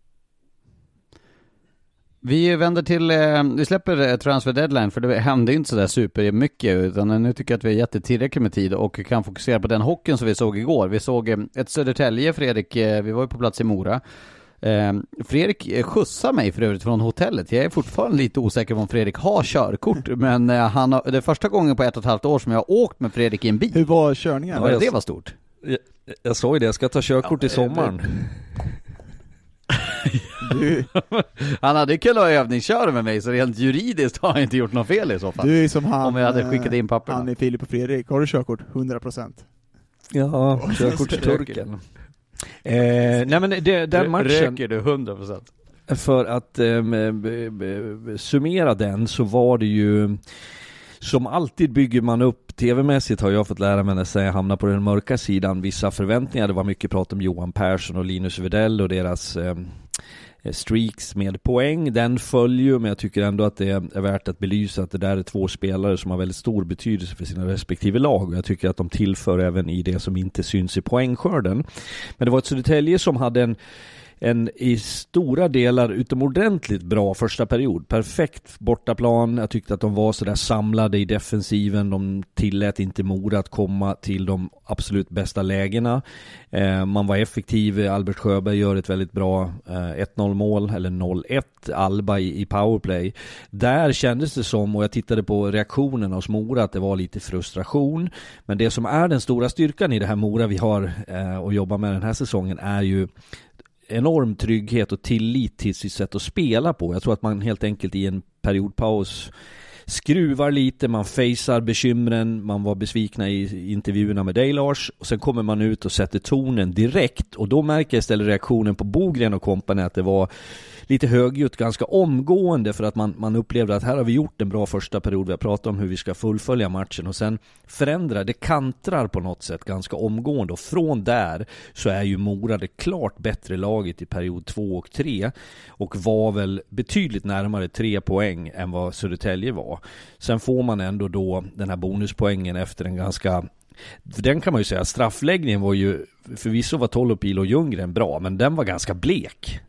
Vi vänder till, eh, vi släpper transfer deadline, för det hände inte så där super mycket, utan nu tycker jag att vi har gett tillräckligt med tid och kan fokusera på den hockeyn som vi såg igår. Vi såg eh, ett Södertälje, Fredrik, eh, vi var ju på plats i Mora. Eh, Fredrik skjutsar mig för övrigt från hotellet. Jag är fortfarande lite osäker om Fredrik har körkort, men eh, han har, det är första gången på ett och ett halvt år som jag har åkt med Fredrik i en bil. Hur var körningen? Ja, det var stort. Jag, jag sa ju det, jag ska ta körkort ja, i sommaren. Du... Han hade kunnat övningsköra med mig, så rent juridiskt har han inte gjort något fel i så fall. Du är som han, om jag hade skickat in papperna. Han är Filip och Fredrik. Har du körkort? hundra procent. Ja, körkort till turken. Eh, nej men det, den matchen... Röker du hundra procent? För att eh, b- b- summera den, så var det ju... Som alltid bygger man upp, tv-mässigt har jag fått lära mig när jag hamnar på den mörka sidan, vissa förväntningar. Det var mycket prat om Johan Persson och Linus Widell och deras eh, streaks med poäng. Den följer, men jag tycker ändå att det är värt att belysa att det där är två spelare som har väldigt stor betydelse för sina respektive lag. Och jag tycker att de tillför även i det som inte syns i poängskörden. Men det var ett Södertälje som hade en en i stora delar utomordentligt bra första period. Perfekt bortaplan. Jag tyckte att de var så där samlade i defensiven. De tillät inte Mora att komma till de absolut bästa lägena. Eh, man var effektiv. Albert Sjöberg gör ett väldigt bra eh, ett noll mål, eller noll ett Alba i, i powerplay. Där kändes det som, och jag tittade på reaktionen hos Mora, att det var lite frustration. Men det som är den stora styrkan i det här Mora vi har eh, och jobbar med den här säsongen är ju enorm trygghet och tillit till sitt sätt att spela på. Jag tror att man helt enkelt i en periodpaus skruvar lite, man facear bekymren, man var besvikna i intervjuerna med dig Lars, och sen kommer man ut och sätter tonen direkt, och då märker jag istället reaktionen på Bogren och kompani att det var lite högljutt ganska omgående, för att man, man upplevde att här har vi gjort en bra första period, vi har pratat om hur vi ska fullfölja matchen, och sen förändrar, det kantrar på något sätt ganska omgående, och från där så är ju Mora det klart bättre laget i period två och tre, och var väl betydligt närmare tre poäng än vad Södertälje var. Sen får man ändå då den här bonuspoängen efter en ganska, den kan man ju säga, straffläggningen var ju, förvisso var Tolopil och Ljunggren bra, men den var ganska blek.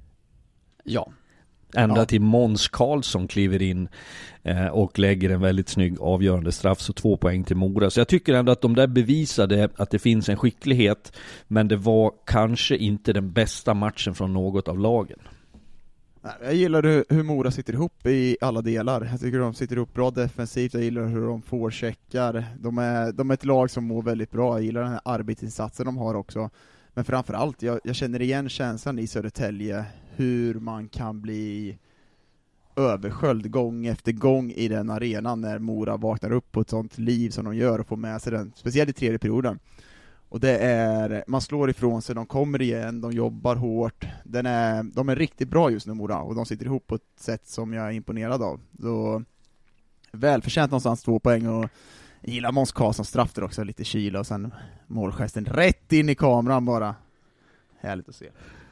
Ja. Ända ja. till Måns Karlsson kliver in eh, och lägger en väldigt snygg avgörande straff, så två poäng till Mora. Så jag tycker ändå att de där bevisade att det finns en skicklighet, men det var kanske inte den bästa matchen från något av lagen. Jag gillar hur Mora sitter ihop i alla delar. Jag tycker de sitter ihop bra defensivt. Jag gillar hur de får checkar. De är, de är ett lag som mår väldigt bra. Jag gillar den här arbetsinsatsen de har också. Men framförallt, jag, jag känner igen känslan i Södertälje. Hur man kan bli översköljd gång efter gång i den arenan när Mora vaknar upp på ett sånt liv som de gör och får med sig den. Speciellt i tredje perioden. Och det är, man slår ifrån sig, de kommer igen, de jobbar hårt. Den är, de är riktigt bra just nu Mora, och de sitter ihop på ett sätt som jag är imponerad av. Så välförtjänt någonstans två poäng, och jag gillar Måns Karlsson straff där också, lite kyla, och sen målgesten rätt in i kameran bara. Härligt att se.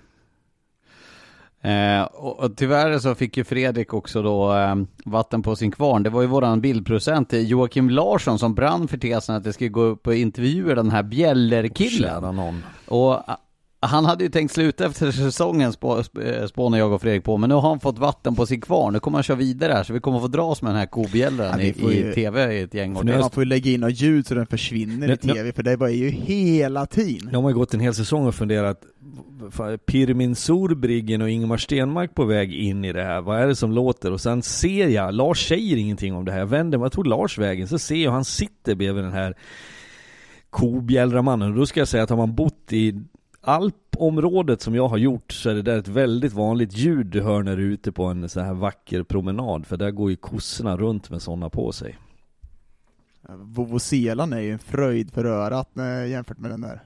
Eh, och, och tyvärr så fick ju Fredrik också då eh, vatten på sin kvarn. Det var ju våran bildprocent Joakim Larsson som brann för tesen att det skulle gå upp på intervjuer den här Bjällerkillen. Och han hade ju tänkt sluta efter säsongen, spå, spånar jag och Fredrik på, men nu har han fått vatten på sin kvarn. Nu kommer han köra vidare här, så vi kommer få dras med den här kobjällaren i, i tv i ett gäng. Och man får ju lägga in och ljud så den försvinner i tv, för det var ju hela tiden. De har ju gått en hel säsong och funderat, Pirmin Sorbriggen och Ingemar Stenmark på väg in i det här, vad är det som låter? Och sen ser jag, Lars säger ingenting om det här, jag vänder mig, jag tror Lars vägen, så ser jag han sitter bredvid den här kobjällramannen, och då ska jag säga att har man bott i Alpområdet som jag har gjort, så är det där ett väldigt vanligt ljud du hör när du är ute på en så här vacker promenad, för där går ju kossorna runt med sådana på sig. Vovoselan är ju en fröjd för örat jämfört med den där.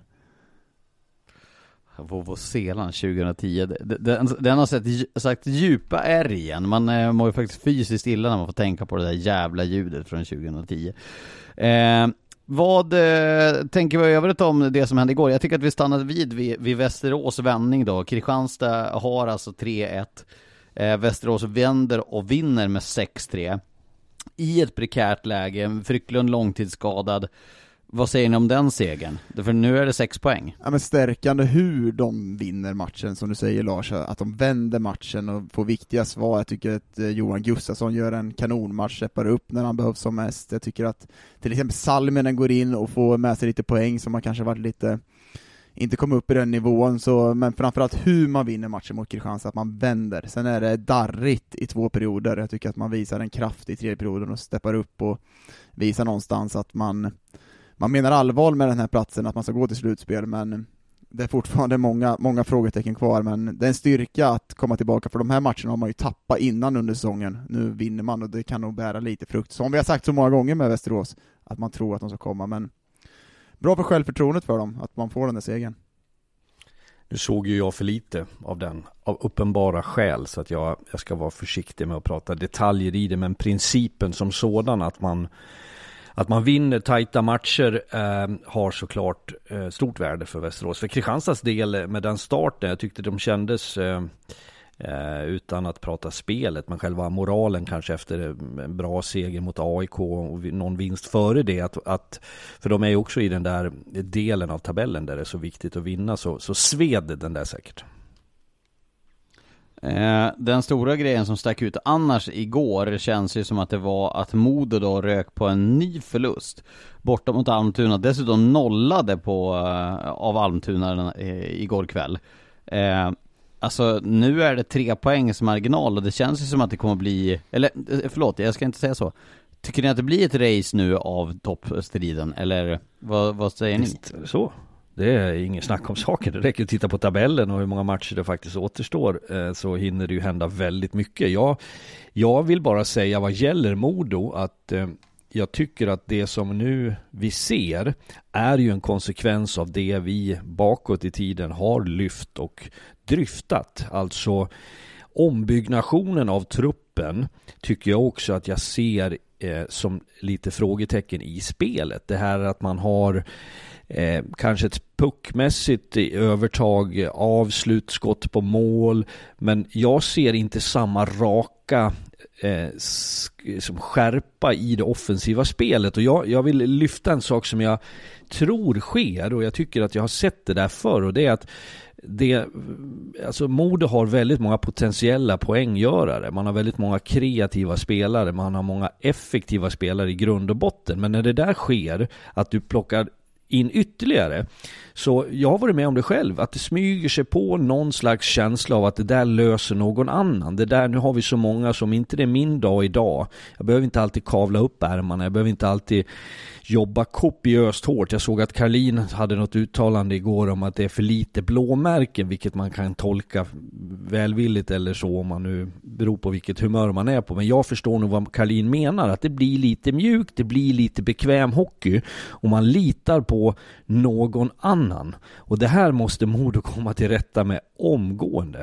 Vovoselan tjugohundratio, den, den har sett, sagt djupa R igen. Man eh, mår ju faktiskt fysiskt illa när man får tänka på det där jävla ljudet från tjugohundratio. Eh, vad eh, tänker vi övrigt om det som hände igår? Jag tycker att vi stannade vid vid, vid Västerås vändning då. Kristianstad har alltså tre ett. Eh, Västerås vänder och vinner med sex tre. I ett prekärt läge, Frycklund långtidsskadad. Vad säger ni om den segern? För nu är det sex poäng. Ja, men stärkande hur de vinner matchen, som du säger Lars, att de vänder matchen och får viktiga svar. Jag tycker att Johan Gustafsson gör en kanonmatch, steppar upp när han behövs som mest. Jag tycker att till exempel Salminen går in och får med sig lite poäng som man kanske varit lite, inte kom upp i den nivån, så, men framförallt hur man vinner matchen mot Kristianstad, att man vänder. Sen är det darrigt i två perioder. Jag tycker att man visar en kraft i tredje perioden och steppar upp och visar någonstans att man Man menar allvar med den här platsen, att man ska gå till slutspel, men det är fortfarande många, många frågetecken kvar, men det är en styrka att komma tillbaka, för de här matcherna har man ju tappat innan under säsongen. Nu vinner man och det kan nog bära lite frukt, som vi har sagt så många gånger med Västerås, att man tror att de ska komma, men bra för självförtroendet för dem, att man får den där segern. Nu såg ju jag för lite av den, av uppenbara skäl, så att jag, jag ska vara försiktig med att prata detaljer i det, men principen som sådan, att man Att man vinner tajta matcher eh, har såklart eh, stort värde för Västerås. För Kristianstads del med den starten, jag tyckte de kändes, eh, eh, utan att prata spelet, men själva moralen kanske efter en bra seger mot A I K och någon vinst före det. Att, att, för de är ju också i den där delen av tabellen där det är så viktigt att vinna, så, så sved den där säkert. Eh, den stora grejen som stack ut annars igår känns ju som att det var att Modo då rök på en ny förlust borta mot Almtuna, dessutom nollade på eh, av Almtuna eh, igår kväll. Eh, alltså nu är det tre poängs marginal och det känns ju som att det kommer bli, eller förlåt, jag ska inte säga så. Tycker ni att det blir ett race nu av toppstriden, eller vad, vad säger ni? Visst, så. Det är ingen snack om saker. Det räcker att titta på tabellen och hur många matcher det faktiskt återstår, så hinner det ju hända väldigt mycket. Jag, jag vill bara säga vad gäller Modo att eh, jag tycker att det som nu vi ser är ju en konsekvens av det vi bakåt i tiden har lyft och dryftat. Alltså ombyggnationen av truppen tycker jag också att jag ser eh, som lite frågetecken i spelet. Det här att man har Eh, kanske ett puckmässigt övertag, avslutskott på mål, men jag ser inte samma raka eh, sk- som skärpa i det offensiva spelet, och jag, jag vill lyfta en sak som jag tror sker, och jag tycker att jag har sett det där förr, och det är att det, alltså Modo har väldigt många potentiella poänggörare, man har väldigt många kreativa spelare, man har många effektiva spelare i grund och botten, men när det där sker, att du plockar in ytterligare, så jag har varit med om det själv, att det smyger sig på någon slags känsla av att det där löser någon annan. Det där, nu har vi så många som inte det är min dag idag. Jag behöver inte alltid kavla upp ärmarna, jag behöver inte alltid jobba kopiöst hårt. Jag såg att Karlin hade något uttalande igår om att det är för lite blåmärken, vilket man kan tolka välvilligt eller så, om man nu beror på vilket humör man är på. Men jag förstår nog vad Karlin menar, att det blir lite mjukt, det blir lite bekväm hockey och man litar på någon annan. Och det här måste Modo komma till rätta med omgående.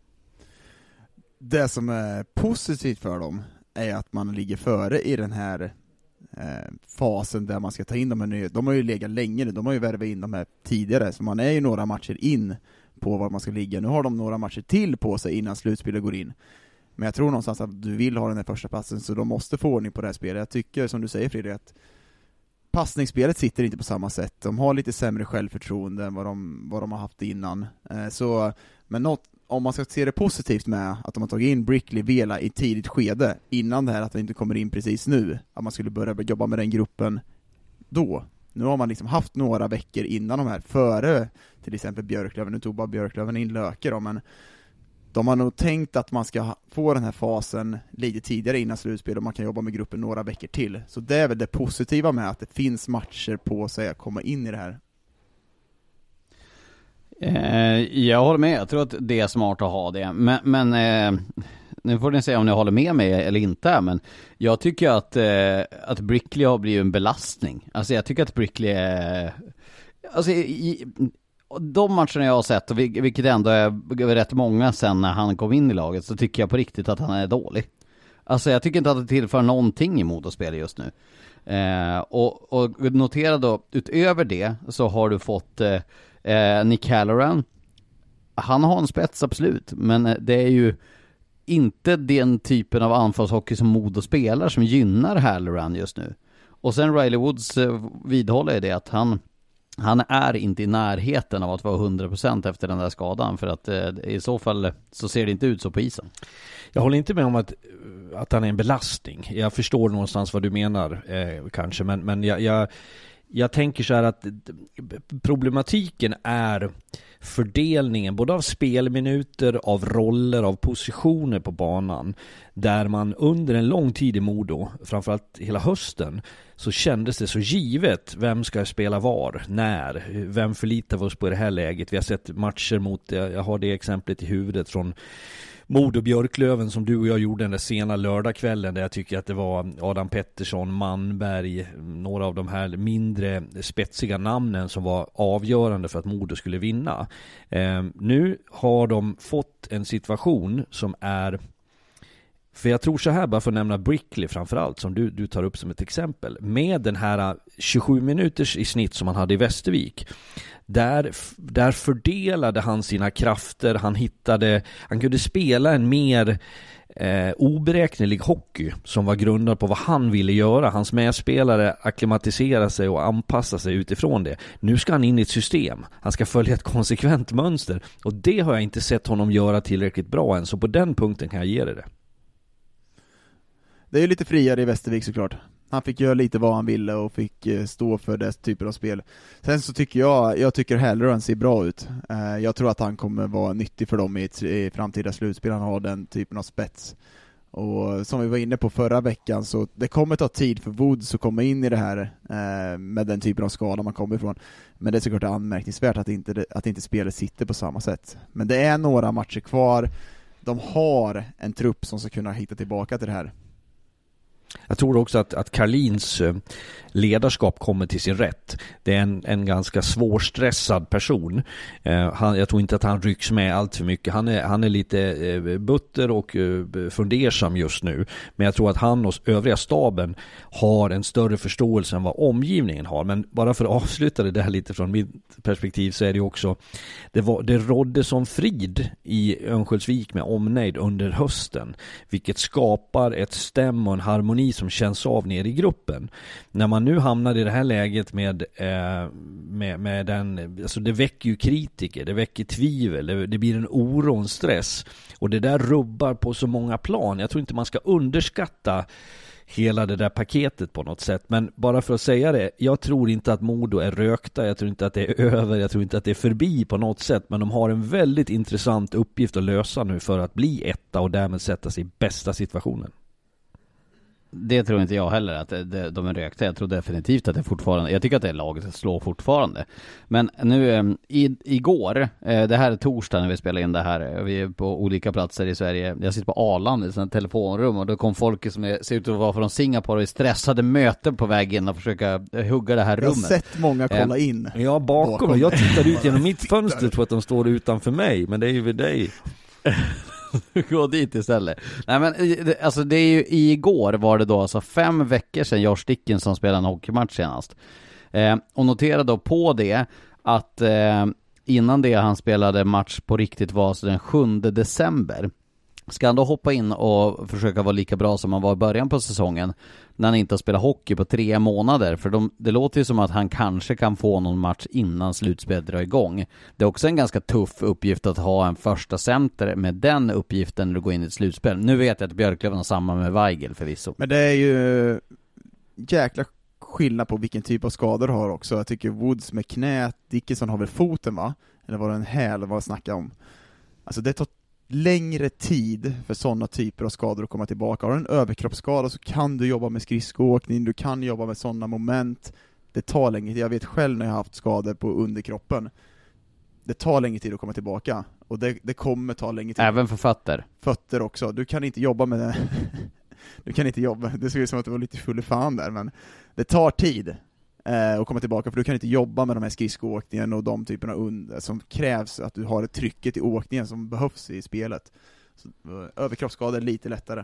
Det som är positivt för dem är att man ligger före i den här eh, fasen där man ska ta in de här nya. De har ju legat länge nu, de har ju värvat in de här tidigare, så man är ju några matcher in på var man ska ligga. Nu har de några matcher till på sig innan slutspelet går in. Men jag tror någonstans att du vill ha den här första platsen, så de måste få ordning på det här spelet. Jag tycker, som du säger Fredrik, att passningsspelet sitter inte på samma sätt. De har lite sämre självförtroende än vad de, vad de har haft innan. Eh, så, men något, om man ska se det positivt med att de har tagit in Brickley, Vela i tidigt skede, innan det här att det inte kommer in precis nu, att man skulle börja jobba med den gruppen då. Nu har man liksom haft några veckor innan de här, före till exempel Björklöven. Nu tog bara Björklöven in Löker då, men de har nog tänkt att man ska få den här fasen lite tidigare innan slutspel, och man kan jobba med gruppen några veckor till. Så det är väl det positiva med att det finns matcher på sig att komma in i det här. Eh, jag håller med, jag tror att det är smart att ha det. Men, men eh, nu får ni säga om ni håller med mig eller inte. Men jag tycker att, eh, att Brickley har blivit en belastning. Alltså jag tycker att Brickley är... Alltså i, de matcherna jag har sett, och vilket ändå är rätt många sen när han kom in i laget, så tycker jag på riktigt att han är dålig. Alltså jag tycker inte att det tillför någonting i motorspel just nu. Eh, och, och notera då, utöver det så har du fått eh, Nick Halloran. Han har en spets, absolut, men det är ju inte den typen av anfallshockey som Modo spelar som gynnar Halloran just nu. Och sen Riley Woods eh, vidhåller det att han Han är inte i närheten av att vara hundra procent efter den där skadan, för att eh, i så fall så ser det inte ut så på isen. Jag håller inte med om att, att han är en belastning. Jag förstår någonstans vad du menar eh, kanske, men, men jag, jag, jag tänker så här att problematiken är fördelningen både av spelminuter, av roller, av positioner på banan, där man under en lång tid i Modo, framförallt hela hösten, så kändes det så givet, vem ska spela var, när, vem förlitar vi oss på i det här läget. Vi har sett matcher mot, jag har det exemplet i huvudet från Modo Björklöven som du och jag gjorde den där sena lördagskvällen, där jag tycker att det var Adam Pettersson, Manberg, några av de här mindre spetsiga namnen som var avgörande för att Modo skulle vinna. Eh, nu har de fått en situation som är För jag tror så här, bara för att nämna Brickley framförallt, som du, du tar upp som ett exempel. Med den här tjugosju minuters i snitt som han hade i Västervik, där, där fördelade han sina krafter, han hittade, han kunde spela en mer eh, oberäknelig hockey som var grundad på vad han ville göra. Hans medspelare akklimatiserade sig och anpassa sig utifrån det. Nu ska han in i ett system, han ska följa ett konsekvent mönster, och det har jag inte sett honom göra tillräckligt bra än, så på den punkten kan jag ge det det. Det är ju lite friare i Västervik såklart. Han fick göra lite vad han ville och fick stå för dess typer av spel. Sen så tycker jag, jag tycker Hellrun ser bra ut. Jag tror att han kommer vara nyttig för dem i ett i framtida slutspel. Han har den typen av spets. Och som vi var inne på förra veckan, så det kommer ta tid för Woods att komma in i det här med den typen av skada man kommer ifrån. Men det är såklart anmärkningsvärt att inte, att inte spelet sitter på samma sätt. Men det är några matcher kvar. De har en trupp som ska kunna hitta tillbaka till det här. Jag tror också att, att Karlins ledarskap kommer till sin rätt. Det är en, en ganska svårstressad person. Eh, han, jag tror inte att han rycks med allt för mycket. Han är, han är lite eh, butter och eh, fundersam just nu. Men jag tror att han och övriga staben har en större förståelse än vad omgivningen har. Men bara för att avsluta det där lite från mitt perspektiv, så är det också, det, var, det rådde som frid i Örnsköldsvik med omnejd under hösten. Vilket skapar ett stäm och en harmoni som känns av ner i gruppen. När man nu hamnar i det här läget med, eh, med, med den, alltså det väcker ju kritiker, det väcker tvivel, det, det blir en oro och en stress, och det där rubbar på så många plan. Jag tror inte man ska underskatta hela det där paketet på något sätt, men bara för att säga det, jag tror inte att Modo är rökta, jag tror inte att det är över, jag tror inte att det är förbi på något sätt, men de har en väldigt intressant uppgift att lösa nu för att bli etta och därmed sätta sig i bästa situationen. Det tror inte jag heller, att det, de är rökta. Jag tror definitivt att det fortfarande, jag tycker att det är laget att slå fortfarande. Men nu i, igår, det här är torsdag när vi spelar in det här, vi är på olika platser i Sverige. Jag sitter på Arlanda i ett telefonrum, och då kom folk som är, ser ut att vara från Singapore och stressade möten på vägen och försöka hugga det här rummet. Jag har sett många kolla in. Ja, bakom. bakom. Jag tittar ut genom mitt fönster, tror att de står utanför mig, men det är ju vid dig. Gå dit istället. Nej, men alltså det är ju, igår var det då alltså fem veckor sedan Josh Dickinson spelade en hockeymatch senast. Eh, och notera då på det att eh, innan det han spelade match på riktigt var alltså den sjunde december. Ska han då hoppa in och försöka vara lika bra som han var i början på säsongen när han inte har spelat hockey på tre månader? För de, det låter ju som att han kanske kan få någon match innan slutspelet drar igång. Det är också en ganska tuff uppgift att ha en första center med den uppgiften när du går in i ett slutspel. Nu vet jag att Björklöven har samma med Weigel förvisso. Men det är ju jäkla skillnad på vilken typ av skador du har också. Jag tycker Woods med knät, Dickinson har väl foten, va? Eller var det en häl, vad jag snackar om? Alltså det tar längre tid för sådana typer av skador att komma tillbaka. Har du en överkroppsskada så kan du jobba med skridskoåkning, du kan jobba med sådana moment. Det tar längre tid. Jag vet själv när jag har haft skador på underkroppen. Det tar längre tid att komma tillbaka. Och det, det kommer ta längre tid. Även för fötter? Fötter också. Du kan inte jobba med det. Du kan inte jobba. Det ser ut som att det var lite full fan där, men det tar tid och komma tillbaka, för du kan inte jobba med de här skridskoåkningen och de typerna under som krävs, att du har ett trycket i åkningen som behövs i spelet. Så, överkroppsskador är lite lättare.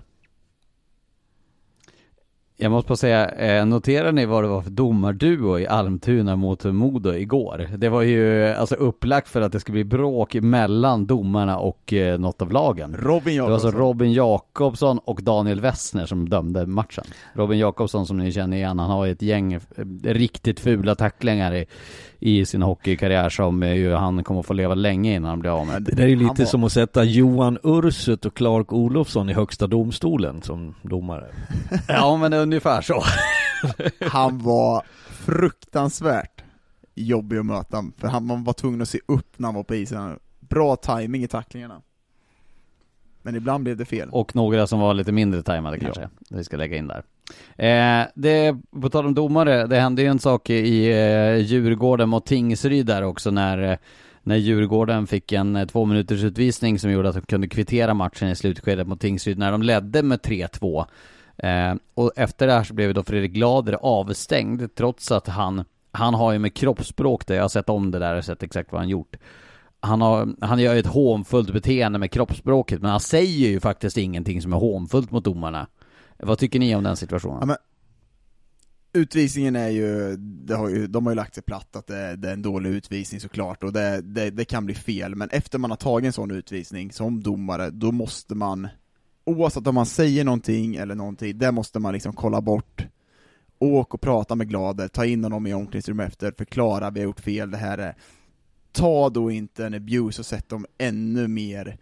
Jag måste bara säga, eh, noterar ni vad det var för domarduo i Almtuna mot Modo igår? Det var ju alltså upplagt för att det skulle bli bråk mellan domarna och eh, något av lagen. Robin Jakobsson. Det var alltså Robin Jakobsson och Daniel Wessner som dömde matchen. Robin Jakobsson, som ni känner igen, han har ett gäng eh, riktigt fula tacklingar i, i sin hockeykarriär som eh, ju han kommer att få leva länge innan han blir av med. Det där är ju lite var... som att sätta Johan Ursut och Clark Olofsson i högsta domstolen som domare. Ja, men ungefär så. Han var fruktansvärt jobbig att möta, för han man var tvungen att se upp när han var på isen. Bra timing i tacklingarna. Men ibland blev det fel. Och några som var lite mindre tajmade kanske. Ja. Vi ska lägga in där. Eh, det, på tal om domare, det hände ju en sak i eh, Djurgården mot Tingsryd där också, när, när Djurgården fick en eh, två minuters utvisning som gjorde att de kunde kvittera matchen i slutskedet mot Tingsryd när de ledde med tre två. Eh, och efter det här så blev då Fredrik Glader avstängd, trots att han han har ju med kroppsspråk, där jag har sett om det där och sett exakt vad han gjort. han, har, han gör ett hånfullt beteende med kroppsspråket, men han säger ju faktiskt ingenting som är hånfullt mot domarna. Vad tycker ni om den situationen? Ja, men utvisningen är ju, det har ju, de har ju lagt sig platt att det, det är en dålig utvisning såklart, och det, det, det kan bli fel, men efter man har tagit en sån utvisning som domare, då måste man, oavsett om man säger någonting eller någonting, där måste man liksom kolla bort, åk och prata med Glader, ta in honom i omklädningsrummet efter, förklara, vi har gjort fel, det här är, ta då inte en abuse och sätt dem ännu mer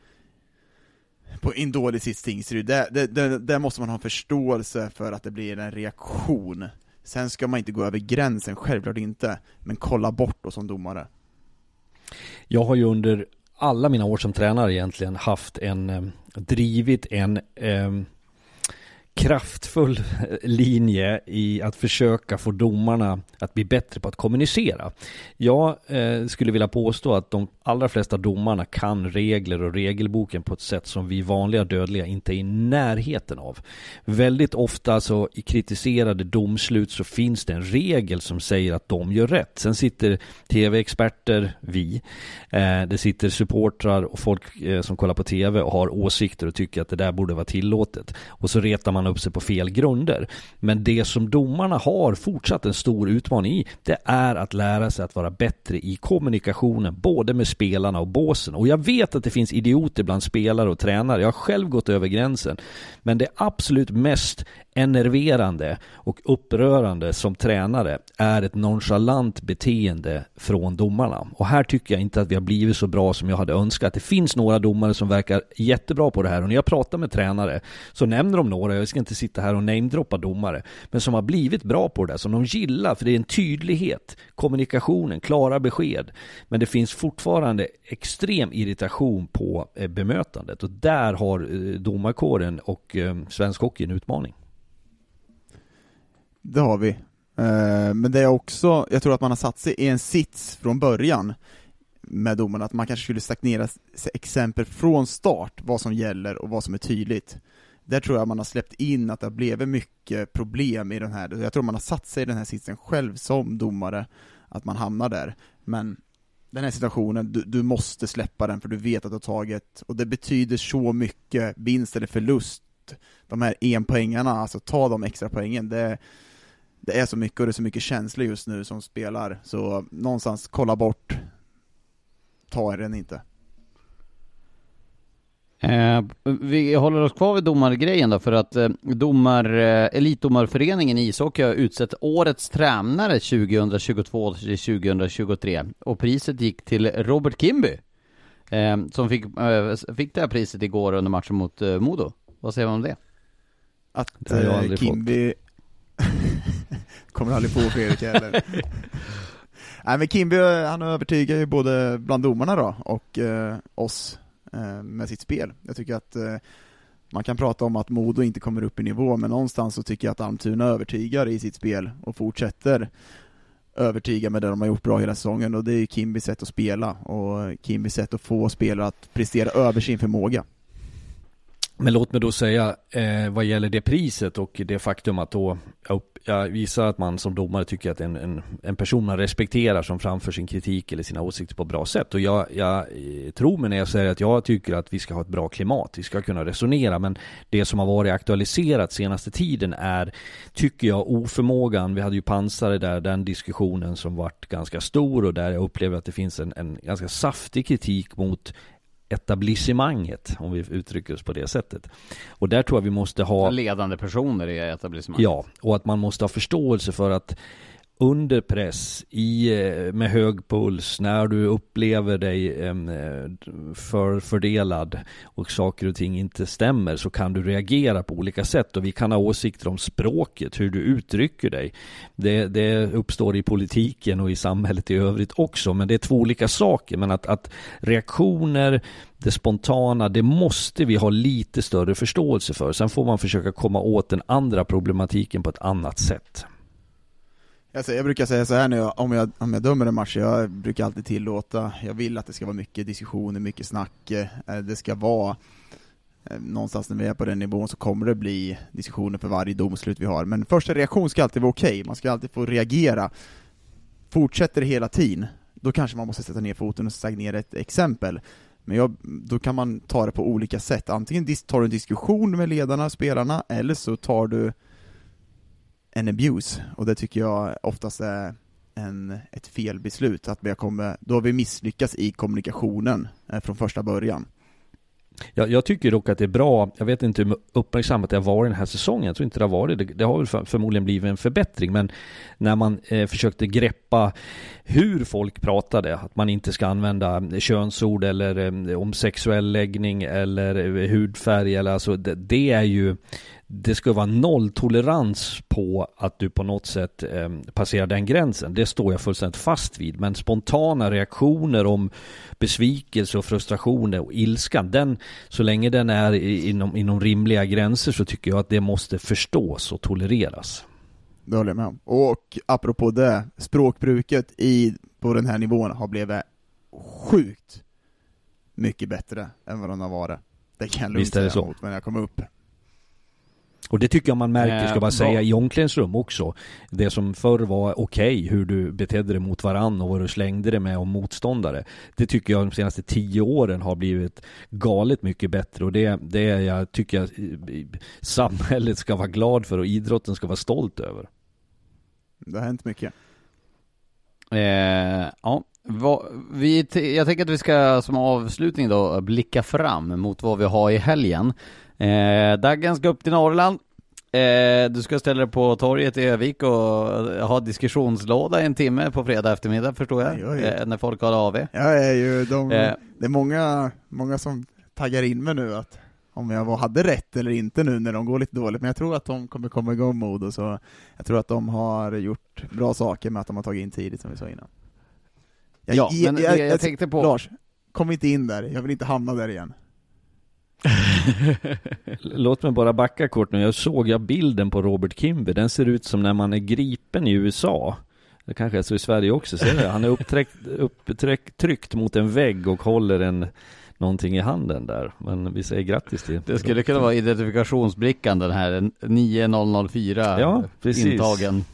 på en dålig sitsting, så det, det, det, där måste man ha förståelse för att det blir en reaktion. Sen ska man inte gå över gränsen, självklart inte, men kolla bort då som domare. Jag har ju under alla mina år som tränare egentligen haft en, eh, drivit en eh, kraftfull linje i att försöka få domarna att bli bättre på att kommunicera. Jag eh, skulle vilja påstå att de allra flesta domarna kan regler och regelboken på ett sätt som vi vanliga dödliga inte är i närheten av. Väldigt ofta så i kritiserade domslut så finns det en regel som säger att de gör rätt. Sen sitter tv-experter, vi, eh, det sitter supportrar och folk eh, som kollar på tv och har åsikter och tycker att det där borde vara tillåtet. Och så retar man upp sig på fel grunder. Men det som domarna har fortsatt en stor utmaning i, det är att lära sig att vara bättre i kommunikationen, både med spelarna och båsen. Och jag vet att det finns idioter bland spelare och tränare. Jag har själv gått över gränsen. Men det absolut mest enerverande och upprörande som tränare är ett nonchalant beteende från domarna. Och här tycker jag inte att vi har blivit så bra som jag hade önskat. Det finns några domare som verkar jättebra på det här, och när jag pratar med tränare så nämner de några, jag ska inte sitta här och namedroppa domare, men som har blivit bra på det där, som de gillar, för det är en tydlighet, kommunikationen, klara besked, men det finns fortfarande extrem irritation på eh, bemötandet, och där har eh, domarkåren och eh, svensk hockey en utmaning. Det har vi. Eh, men det är också, jag tror att man har satt sig i en sits från början med domarna, att man kanske skulle stagnera exempel från start, vad som gäller och vad som är tydligt. Där tror jag man har släppt in att det har blivit mycket problem i den här. Jag tror man har satt sig i den här sitsen själv som domare, att man hamnar där. Men den här situationen, du, du måste släppa den, för du vet att du har tagit, och det betyder så mycket, vinst eller förlust. De här enpoängarna, alltså ta de extra poängen, det, det är så mycket, och det är så mycket känslor just nu som spelar. Så någonstans kolla bort, ta den inte. Eh, vi håller oss kvar vid domargrejen då, för att eh, domar, eh, elitdomarföreningen i ishockey har utsett årets tränare tjugohundratjugotvå till tjugohundratjugotre, och priset gick till Robert Kimby, eh, som fick, eh, fick det här priset igår under matchen mot eh, Modo. Vad säger man om det? Att det har jag aldrig Kimby kommer aldrig få Fredrik heller. Nej, men Kimby, han övertygar ju både bland domarna då och eh, oss eh, med sitt spel. Jag tycker att eh, man kan prata om att Modo inte kommer upp i nivå, men någonstans så tycker jag att Almtuna övertygar i sitt spel och fortsätter övertyga med det de har gjort bra hela säsongen, och det är ju Kimbys sätt att spela och Kimbys sätt att få spelare att prestera över sin förmåga. Men låt mig då säga eh, vad gäller det priset och det faktum att då jag, jag visar att man som domare tycker att en, en, en person man respekterar som framför sin kritik eller sina åsikter på ett bra sätt. Och jag, jag tror mig när jag säger att jag tycker att vi ska ha ett bra klimat, vi ska kunna resonera, men det som har varit aktualiserat senaste tiden är, tycker jag, oförmågan. Vi hade ju Pansare där, den diskussionen som varit ganska stor, och där jag upplever att det finns en, en ganska saftig kritik mot etablissemanget, om vi uttrycker oss på det sättet. Och där tror jag vi måste ha ledande personer i etablissemanget. Ja, och att man måste ha förståelse för att under press, i, med hög puls, när du upplever dig eh, för fördelad och saker och ting inte stämmer, så kan du reagera på olika sätt, och vi kan ha åsikter om språket, hur du uttrycker dig. Det, det uppstår i politiken och i samhället i övrigt också, men det är två olika saker. Men att, att reaktioner, det spontana, det måste vi ha lite större förståelse för. Sen får man försöka komma åt den andra problematiken på ett annat sätt. Alltså, jag brukar säga så här nu, om jag, om jag dömer en match, jag brukar alltid tillåta, jag vill att det ska vara mycket diskussioner, mycket snack, det ska vara någonstans när vi är på den nivån, så kommer det bli diskussioner för varje domslut vi har, men första reaktion ska alltid vara okej, man ska alltid få reagera. Fortsätter det hela tiden, då kanske man måste sätta ner foten och stagnera ett exempel. Men jag, då kan man ta det på olika sätt. Antingen tar du en diskussion med ledarna, spelarna, eller så tar du en abuse. Och det tycker jag oftast är en, ett felbeslut. Att vi kommer, då har vi misslyckats i kommunikationen eh, från första början. Jag, jag tycker dock att det är bra, jag vet inte hur uppmärksammat det har varit den här säsongen, jag tror inte det har varit, det, det har väl för, förmodligen blivit en förbättring, men när man eh, försökte greppa hur folk pratade, att man inte ska använda könsord eller eh, om sexuell läggning eller eh, hudfärg, eller alltså det, det är ju, det ska vara nolltolerans på att du på något sätt eh, passerar den gränsen. Det står jag fullständigt fast vid. Men spontana reaktioner om besvikelse och frustration och ilskan, den, så länge den är inom, inom rimliga gränser, så tycker jag att det måste förstås och tolereras. Det håller jag med om. Och apropå det, språkbruket i, på den här nivån har blivit sjukt mycket bättre än vad den har varit. Det kan jag lugnt säga mot när jag kommer upp. Och det tycker jag man märker, ska bara eh, säga, i omklädningsrum också. Det som förr var okej, okay, hur du betedde dig mot varann och vad du slängde dig med om motståndare. Det tycker jag de senaste tio åren har blivit galet mycket bättre. Och det, det jag tycker jag samhället ska vara glad för och idrotten ska vara stolt över. Det har hänt mycket. Eh, ja, vad, vi, jag tänker att vi ska som avslutning då blicka fram mot vad vi har i helgen. Eh, Daggen ska upp till Norrland. Eh, du ska ställa dig på torget i Övik och ha diskussionslåda en timme på fredag eftermiddag, förstår jag, jag är... eh, när folk har av er. Jag är ju de, eh. det är många, många som taggar in mig nu att om jag hade rätt eller inte nu när de går lite dåligt, men jag tror att de kommer komma igång mod, och så jag tror att de har gjort bra saker med att de har tagit in tidigt, som vi sa innan. Jag, ja, jag, men jag, jag, jag tänkte på... Lars, kom inte in där, jag vill inte hamna där igen. Låt mig bara backa kort nu. Jag såg jag bilden på Robert Kimber. Den ser ut som när man är gripen i U S A. Det kanske är så i Sverige också. Ser jag. Han är upptryckt, upptryckt mot en vägg och håller en någonting i handen där. Men vi säger grattis till. Det skulle kunna vara identifikationsbrickan, den här nio noll noll fyra, ja, precis. Intagen.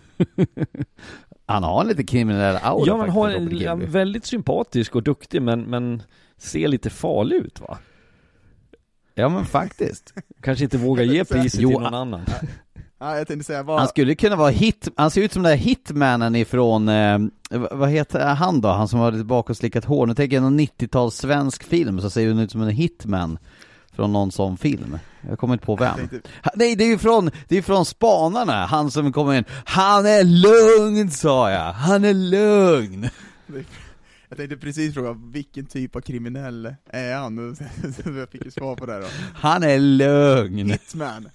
Han har en lite kriminell aura. Ja, han har en, en väldigt sympatisk och duktig, men, men ser lite farlig ut, va? Ja, men faktiskt. Kanske inte vågar ge priset till någon annan. Ja, jag tänkte säga, vad... Han skulle kunna vara hit. Han ser ut som den där hitmannen ifrån eh, vad heter han då? Han som har lite bakåtslickat hår. Nu tänker jag någon nittio-tals svensk film, så ser han ut som en hitman från någon sån film. Jag kommer inte på vem. Tänkte... Nej, det är ju från, det är från Spanarna. Han som kommer in. Han är lugn, sa jag. Han är lugn. Jag tänkte precis fråga, vilken typ av kriminell är han? Jag fick ju svar på det då. Han är lugn. Hitman.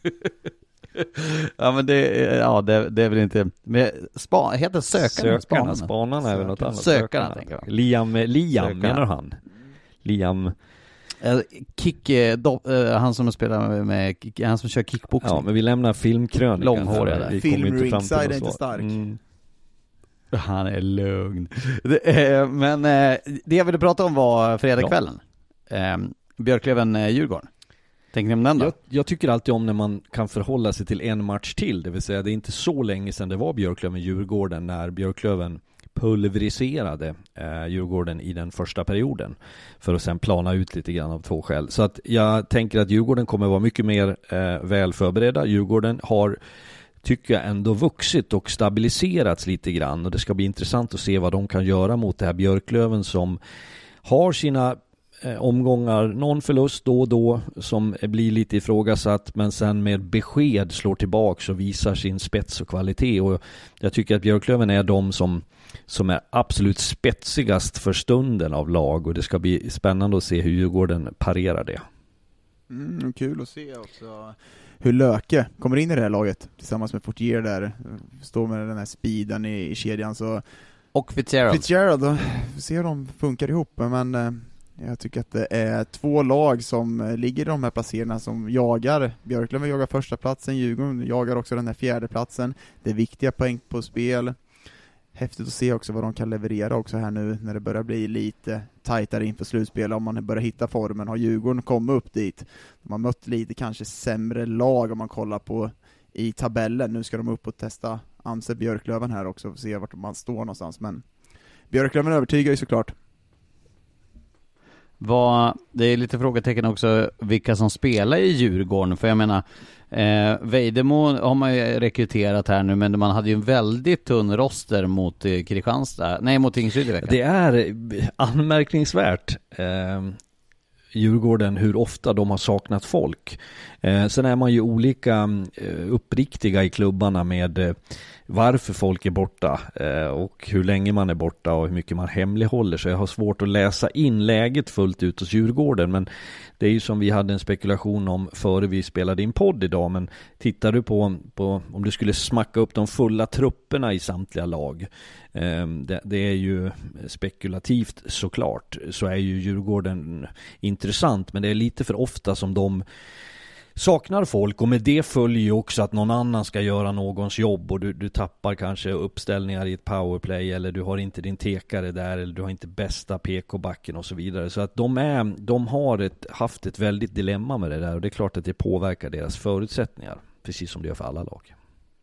Ja, men det, ja, det, det är väl inte... Men spa, heter sökarna? Sökarna, spanarna, spanarna är väl något annat. Sökarna, sökarna tänker jag. Liam, Liam sökarna. Menar han. Liam... Kick, do, uh, han som spelar med, han som kör kickboxing. Ja, men vi lämnar filmkrönikan. Långhåriga där. Film Ringside är inte stark. Mm. Han är lugn. Det, eh, men eh, det jag ville prata om var fredagskvällen. Ja. Eh, Björklöven-Djurgården. Tänker ni om den då? Jag, jag tycker alltid om när man kan förhålla sig till en match till. Det vill säga, det är inte så länge sedan det var Björklöven-Djurgården när Björklöven pulveriserade eh, Djurgården i den första perioden för att sen plana ut lite grann av två skäl. Så att jag tänker att Djurgården kommer vara mycket mer eh, väl förberedda. Djurgården har, tycker jag, ändå vuxit och stabiliserats lite grann, och det ska bli intressant att se vad de kan göra mot det här Björklöven som har sina eh, omgångar, någon förlust då och då som blir lite ifrågasatt, men sen med besked slår tillbaka och visar sin spets och kvalitet. Och jag tycker att Björklöven är de som som är absolut spetsigast för stunden av lag, och det ska bli spännande att se hur Djurgården parerar det. Mm, kul att se också hur Löke kommer in i det här laget tillsammans med Fortier där, står med den här speeden i, i kedjan. Så och Fitzgerald. Fitzgerald, då ser de funkar ihop, men eh, jag tycker att det är två lag som ligger i de här placerarna som jagar. Björklöven jagar första platsen, Djurgården jagar också den här fjärde platsen. Det är viktiga poäng på spel. Häftigt att se också vad de kan leverera också här nu när det börjar bli lite tajtare inför slutspel, om man börjar hitta formen. Har Djurgården kommit upp dit? De har mött lite kanske sämre lag om man kollar på i tabellen. Nu ska de upp och testa Anse Björklöven här också och se vart man står någonstans. Men Björklöven övertygar ju såklart. Vad, det är lite frågetecken också vilka som spelar i Djurgården, för jag menar eh, Vejdemo har man ju rekryterat här nu, men man hade ju en väldigt tunn roster mot eh, Kristianstad, nej mot Tingsryd i veckan. Det är anmärkningsvärt eh, Djurgården hur ofta de har saknat folk. Eh, sen är man ju olika eh, uppriktiga i klubbarna med eh, varför folk är borta eh, och hur länge man är borta och hur mycket man hemlighåller, så jag har svårt att läsa in läget fullt ut hos Djurgården, men det är ju som vi hade en spekulation om före vi spelade in podd idag, men tittar du på, på om du skulle smacka upp de fulla trupperna i samtliga lag, eh, det, det är ju spekulativt såklart, så är ju Djurgården intressant, men det är lite för ofta som de saknar folk, och med det följer ju också att någon annan ska göra någons jobb, och du, du tappar kanske uppställningar i ett powerplay, eller du har inte din tekare där, eller du har inte bästa P K-backen och så vidare, så att de, är, de har ett, haft ett väldigt dilemma med det där, och det är klart att det påverkar deras förutsättningar, precis som det gör för alla lag.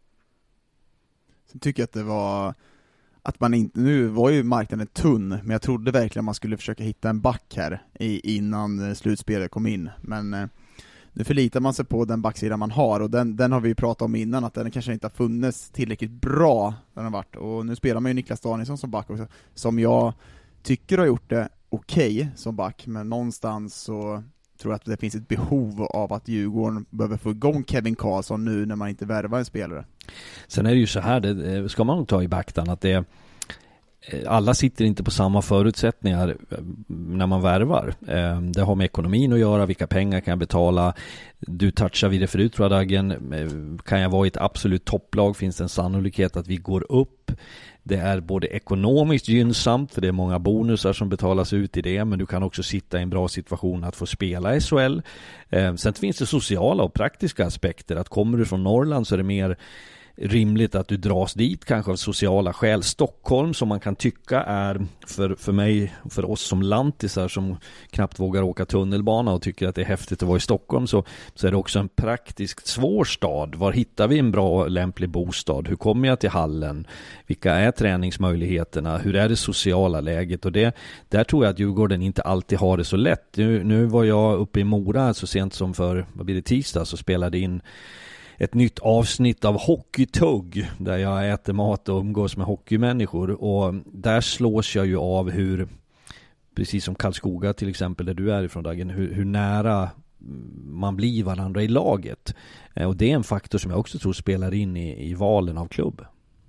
Så tycker jag att det var att man inte, nu var ju marknaden tunn, men jag trodde verkligen man skulle försöka hitta en back här i, innan slutspelet kom in, men nu förlitar man sig på den backsida man har, och den, den har vi ju pratat om innan, att den kanske inte har funnits tillräckligt bra den har varit, och nu spelar man ju Niklas Danielsson som back också, som jag tycker har gjort det okej okay som back, men någonstans så tror jag att det finns ett behov av att Djurgården behöver få igång Kevin Karlsson nu när man inte värvar en spelare. Sen är det ju så här, det ska man nog ta i beaktan, att det alla sitter inte på samma förutsättningar när man värvar. Det har med ekonomin att göra, vilka pengar kan jag betala. Du touchar vid det förut, tror jag, Dagen. Kan jag vara i ett absolut topplag, finns det en sannolikhet att vi går upp. Det är både ekonomiskt gynnsamt, för det är många bonusar som betalas ut i det, men du kan också sitta i en bra situation att få spela i S H L. Sen finns det sociala och praktiska aspekter, att kommer du från Norrland så är det mer rimligt att du dras dit kanske av sociala skäl. Stockholm, som man kan tycka är för, för mig, för oss som lantisar som knappt vågar åka tunnelbana och tycker att det är häftigt att vara i Stockholm, så, så är det också en praktiskt svår stad. Var hittar vi en bra och lämplig bostad? Hur kommer jag till hallen? Vilka är träningsmöjligheterna? Hur är det sociala läget? Och det, där tror jag att Djurgården inte alltid har det så lätt. Nu, nu var jag uppe i Mora så sent som för, vad blir det, tisdag, så spelade in ett nytt avsnitt av Hockeytugg där jag äter mat och umgås med hockeymänniskor, och där slås jag ju av hur, precis som Karlskoga till exempel där du är ifrån, Dagen, hur, hur nära man blir varandra i laget, och det är en faktor som jag också tror spelar in i, i valen av klubb.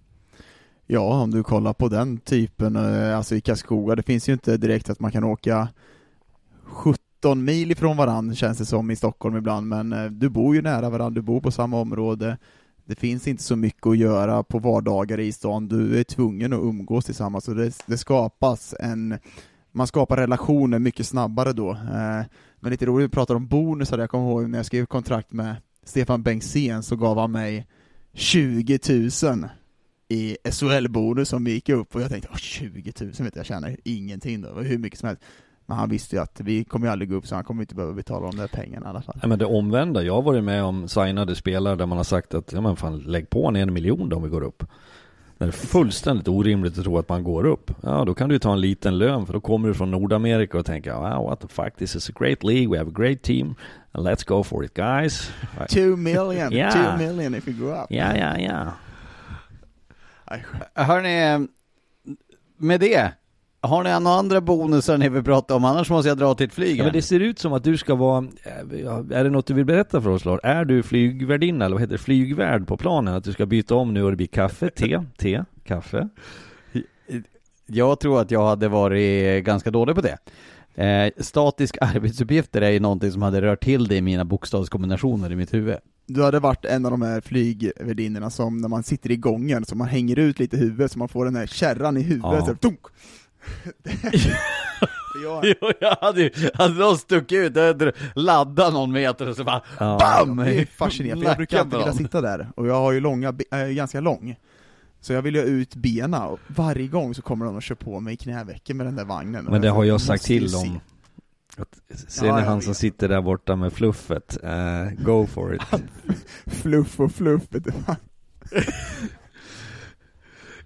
Ja, om du kollar på den typen, alltså i Karlskoga, det finns ju inte direkt att man kan åka sjutton mil ifrån varandra, känns det som i Stockholm ibland, men du bor ju nära varandra, du bor på samma område, det finns inte så mycket att göra på vardagar i stan, du är tvungen att umgås tillsammans, så det, det skapas en, man skapar relationer mycket snabbare då. Eh, men lite roligt, vi pratar om bonusar, jag kommer ihåg när jag skrev kontrakt med Stefan Bengtzén så gav han mig tjugo tusen i S H L-bonus som vi gick upp, och jag tänkte, tjugo tusen vet jag, jag tjänar ingenting då, hur mycket som helst. Men han visste ju att vi kommer ju aldrig gå upp, så han kommer inte behöva betala de där pengarna i alla fall. Ja, men det omvända, jag har varit med om signade spelare där man har sagt att ja, men fan, lägg på en, en miljon då om vi går upp. Det är fullständigt orimligt att tro att man går upp. Ja, då kan du ta en liten lön, för då kommer du från Nordamerika och tänker, wow, what the fuck, this is a great league, we have a great team, and let's go for it, guys. Two million, yeah. two million if you go up. Ja, ja, ja. Hörrni, med det, har ni några andra bonusar ni vill prata om? Annars måste jag dra till ett flyg. Ja, men det ser ut som att du ska vara, är det något du vill berätta för oss, Lars? Är du flygvärdinna, eller vad heter det, flygvärd på planen? Att du ska byta om nu och det blir kaffe, te, te, kaffe? Jag tror att jag hade varit ganska dålig på det. Eh, statisk arbetsuppgifter är ju någonting som hade rört till det i mina bokstavskombinationer i mitt huvud. Du hade varit en av de här flygvärdinnorna som när man sitter i gången så man hänger ut lite huvudet så man får den här kärran i huvudet. Ja. Så, tunk! jag... Jo, jag hade ju hade någon stuckit ut, jag hade laddat någon meter och så bara ja. BAM! Det är fascinerande, för jag brukar alltid vilja sitta där och jag har ju långa, äh, ganska lång. Så jag vill ju ut bena och varje gång så kommer de att köra på mig i knävecken med den där vagnen. Men det har jag sagt till dem. om. Ser ja, ni han som sitter där borta med fluffet? Uh, go for it. Fluff och fluff.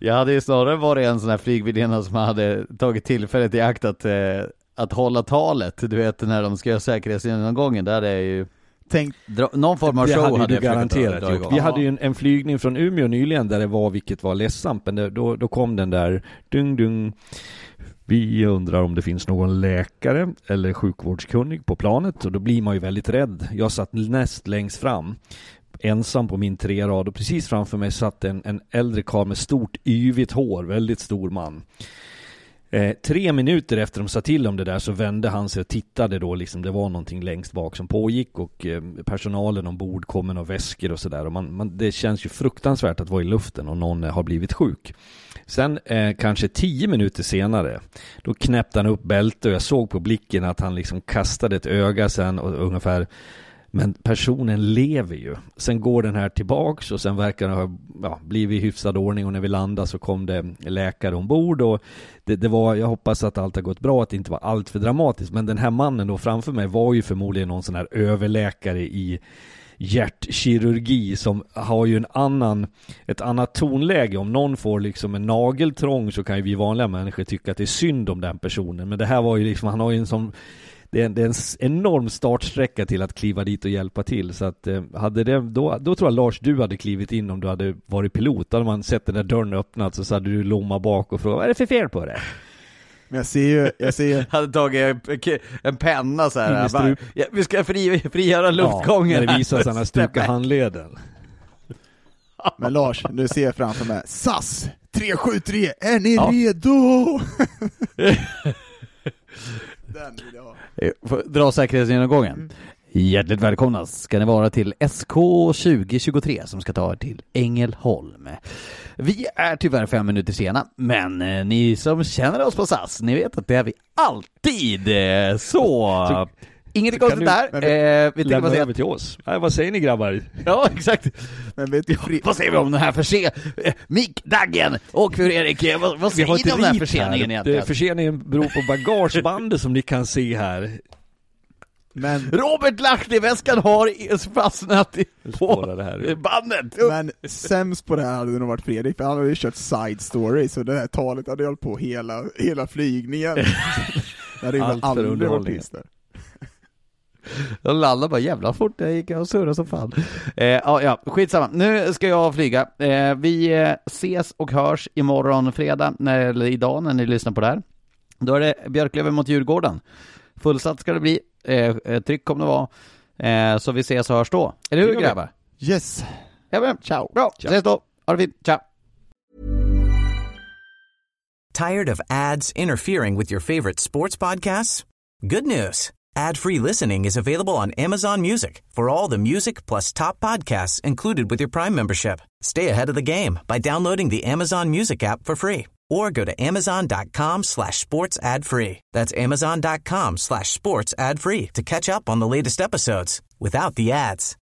Jag hade ju snarare varit en sån här flygvärdinna som hade tagit tillfället i akt att, eh, att hålla talet. Du vet när de ska göra säkerhetsgenomgången, där är ju Tänk, dra, någon form av det show hade, hade du garanterat dra, dra Vi hade ju en, en flygning från Umeå nyligen där det var, vilket var ledsamt, men det, då, då kom den där dung dung. Vi undrar om det finns någon läkare eller sjukvårdskunnig på planet, och då blir man ju väldigt rädd. Jag satt näst längst fram, ensam på min tre rad, och precis framför mig satt en, en äldre karl med stort yvigt hår, väldigt stor man. Eh, tre minuter efter de sa till om det där så vände han sig och tittade då, liksom det var någonting längst bak som pågick, och eh, personalen ombord kom med några väskor och sådär, och man, man, det känns ju fruktansvärt att vara i luften och någon eh, har blivit sjuk. Sen eh, kanske tio minuter senare, då knäppte han upp bälte, och jag såg på blicken att han liksom kastade ett öga sen och ungefär, men personen lever ju. Sen går den här tillbaks, och sen verkar det ha ja, blivit i hyfsad ordning, och när vi landade så kom det läkare ombord, och det, det var, jag hoppas att allt har gått bra, att det inte var allt för dramatiskt, men den här mannen då framför mig var ju förmodligen någon sån här överläkare i hjärtkirurgi som har ju en annan, ett annat tonläge. Om någon får liksom en nageltrång så kan ju vi vanliga människor tycka att det är synd om den personen, men det här var ju liksom, han har ju en sån, det är en, det är en enorm startsträcka till att kliva dit och hjälpa till, så att eh, hade det, då, då tror jag Lars, du hade klivit in om du hade varit pilot, då hade man sett den där dörren öppnat, så hade du lomma bak och frågat, vad är det för fel på det? Men jag ser ju, jag ser ju... hade tagit en penna så här, bara, ja, vi ska fri, frigöra luftgången. Ja, när det visar sig att han stukar handleden. Men Lars, nu ser jag framför mig, S A S tre sju tre, är ni ja. redo? Den vill jag ha. Dra säkerhetsgenomgången. Mm. Hjärtligt välkomna ska ni vara till S K tjugo tjugotre som ska ta er till Ängelholm. Vi är tyvärr fem minuter sena, men eh, ni som känner oss på S A S, ni vet att det är vi alltid. Eh, så... så inget konstigt där. Men, eh, vi lämna över till oss. Nej, vad säger ni grabbar? Ja, exakt. Men vet du, fri... Vad säger vi om den här förseningen? Eh, Mick, Daggen och för Erik, vad, vad säger ni om den här förseningen egentligen? Det, förseningen beror på bagagebandet som ni kan se här. Men Robert Lahti-väskan har fastnat i på det här. bandet. Men sämst på det här hade det nog varit Fredrik, för han hade ju kört side story, så det här talet hade hållit på hela, hela flygningen. Det hade ju aldrig varit tyst där. Jag landade bara jävla fort, jag gick och surrade som fan. Eh, ja, ja, skitsamma. Nu ska jag flyga. Eh, vi eh, ses och hörs imorgon fredag, när, eller idag när ni lyssnar på det här. Då är det Björklöven mot Djurgården. Fullsatt ska det bli. Eh, tryck kommer det vara. Eh, så vi ses och hörs då. Eller hur, grabbar? Yes. Ja, men, ciao. Bra, ciao. Ses då. Ha det fint. Ciao. Tired of ads interfering with your favorite sports podcasts? Good news. Ad-free listening is available on Amazon Music for all the music plus top podcasts included with your Prime membership. Stay ahead of the game by downloading the Amazon Music app for free or go to amazon.com slash sports ad free. That's amazon.com slash sports ad free to catch up on the latest episodes without the ads.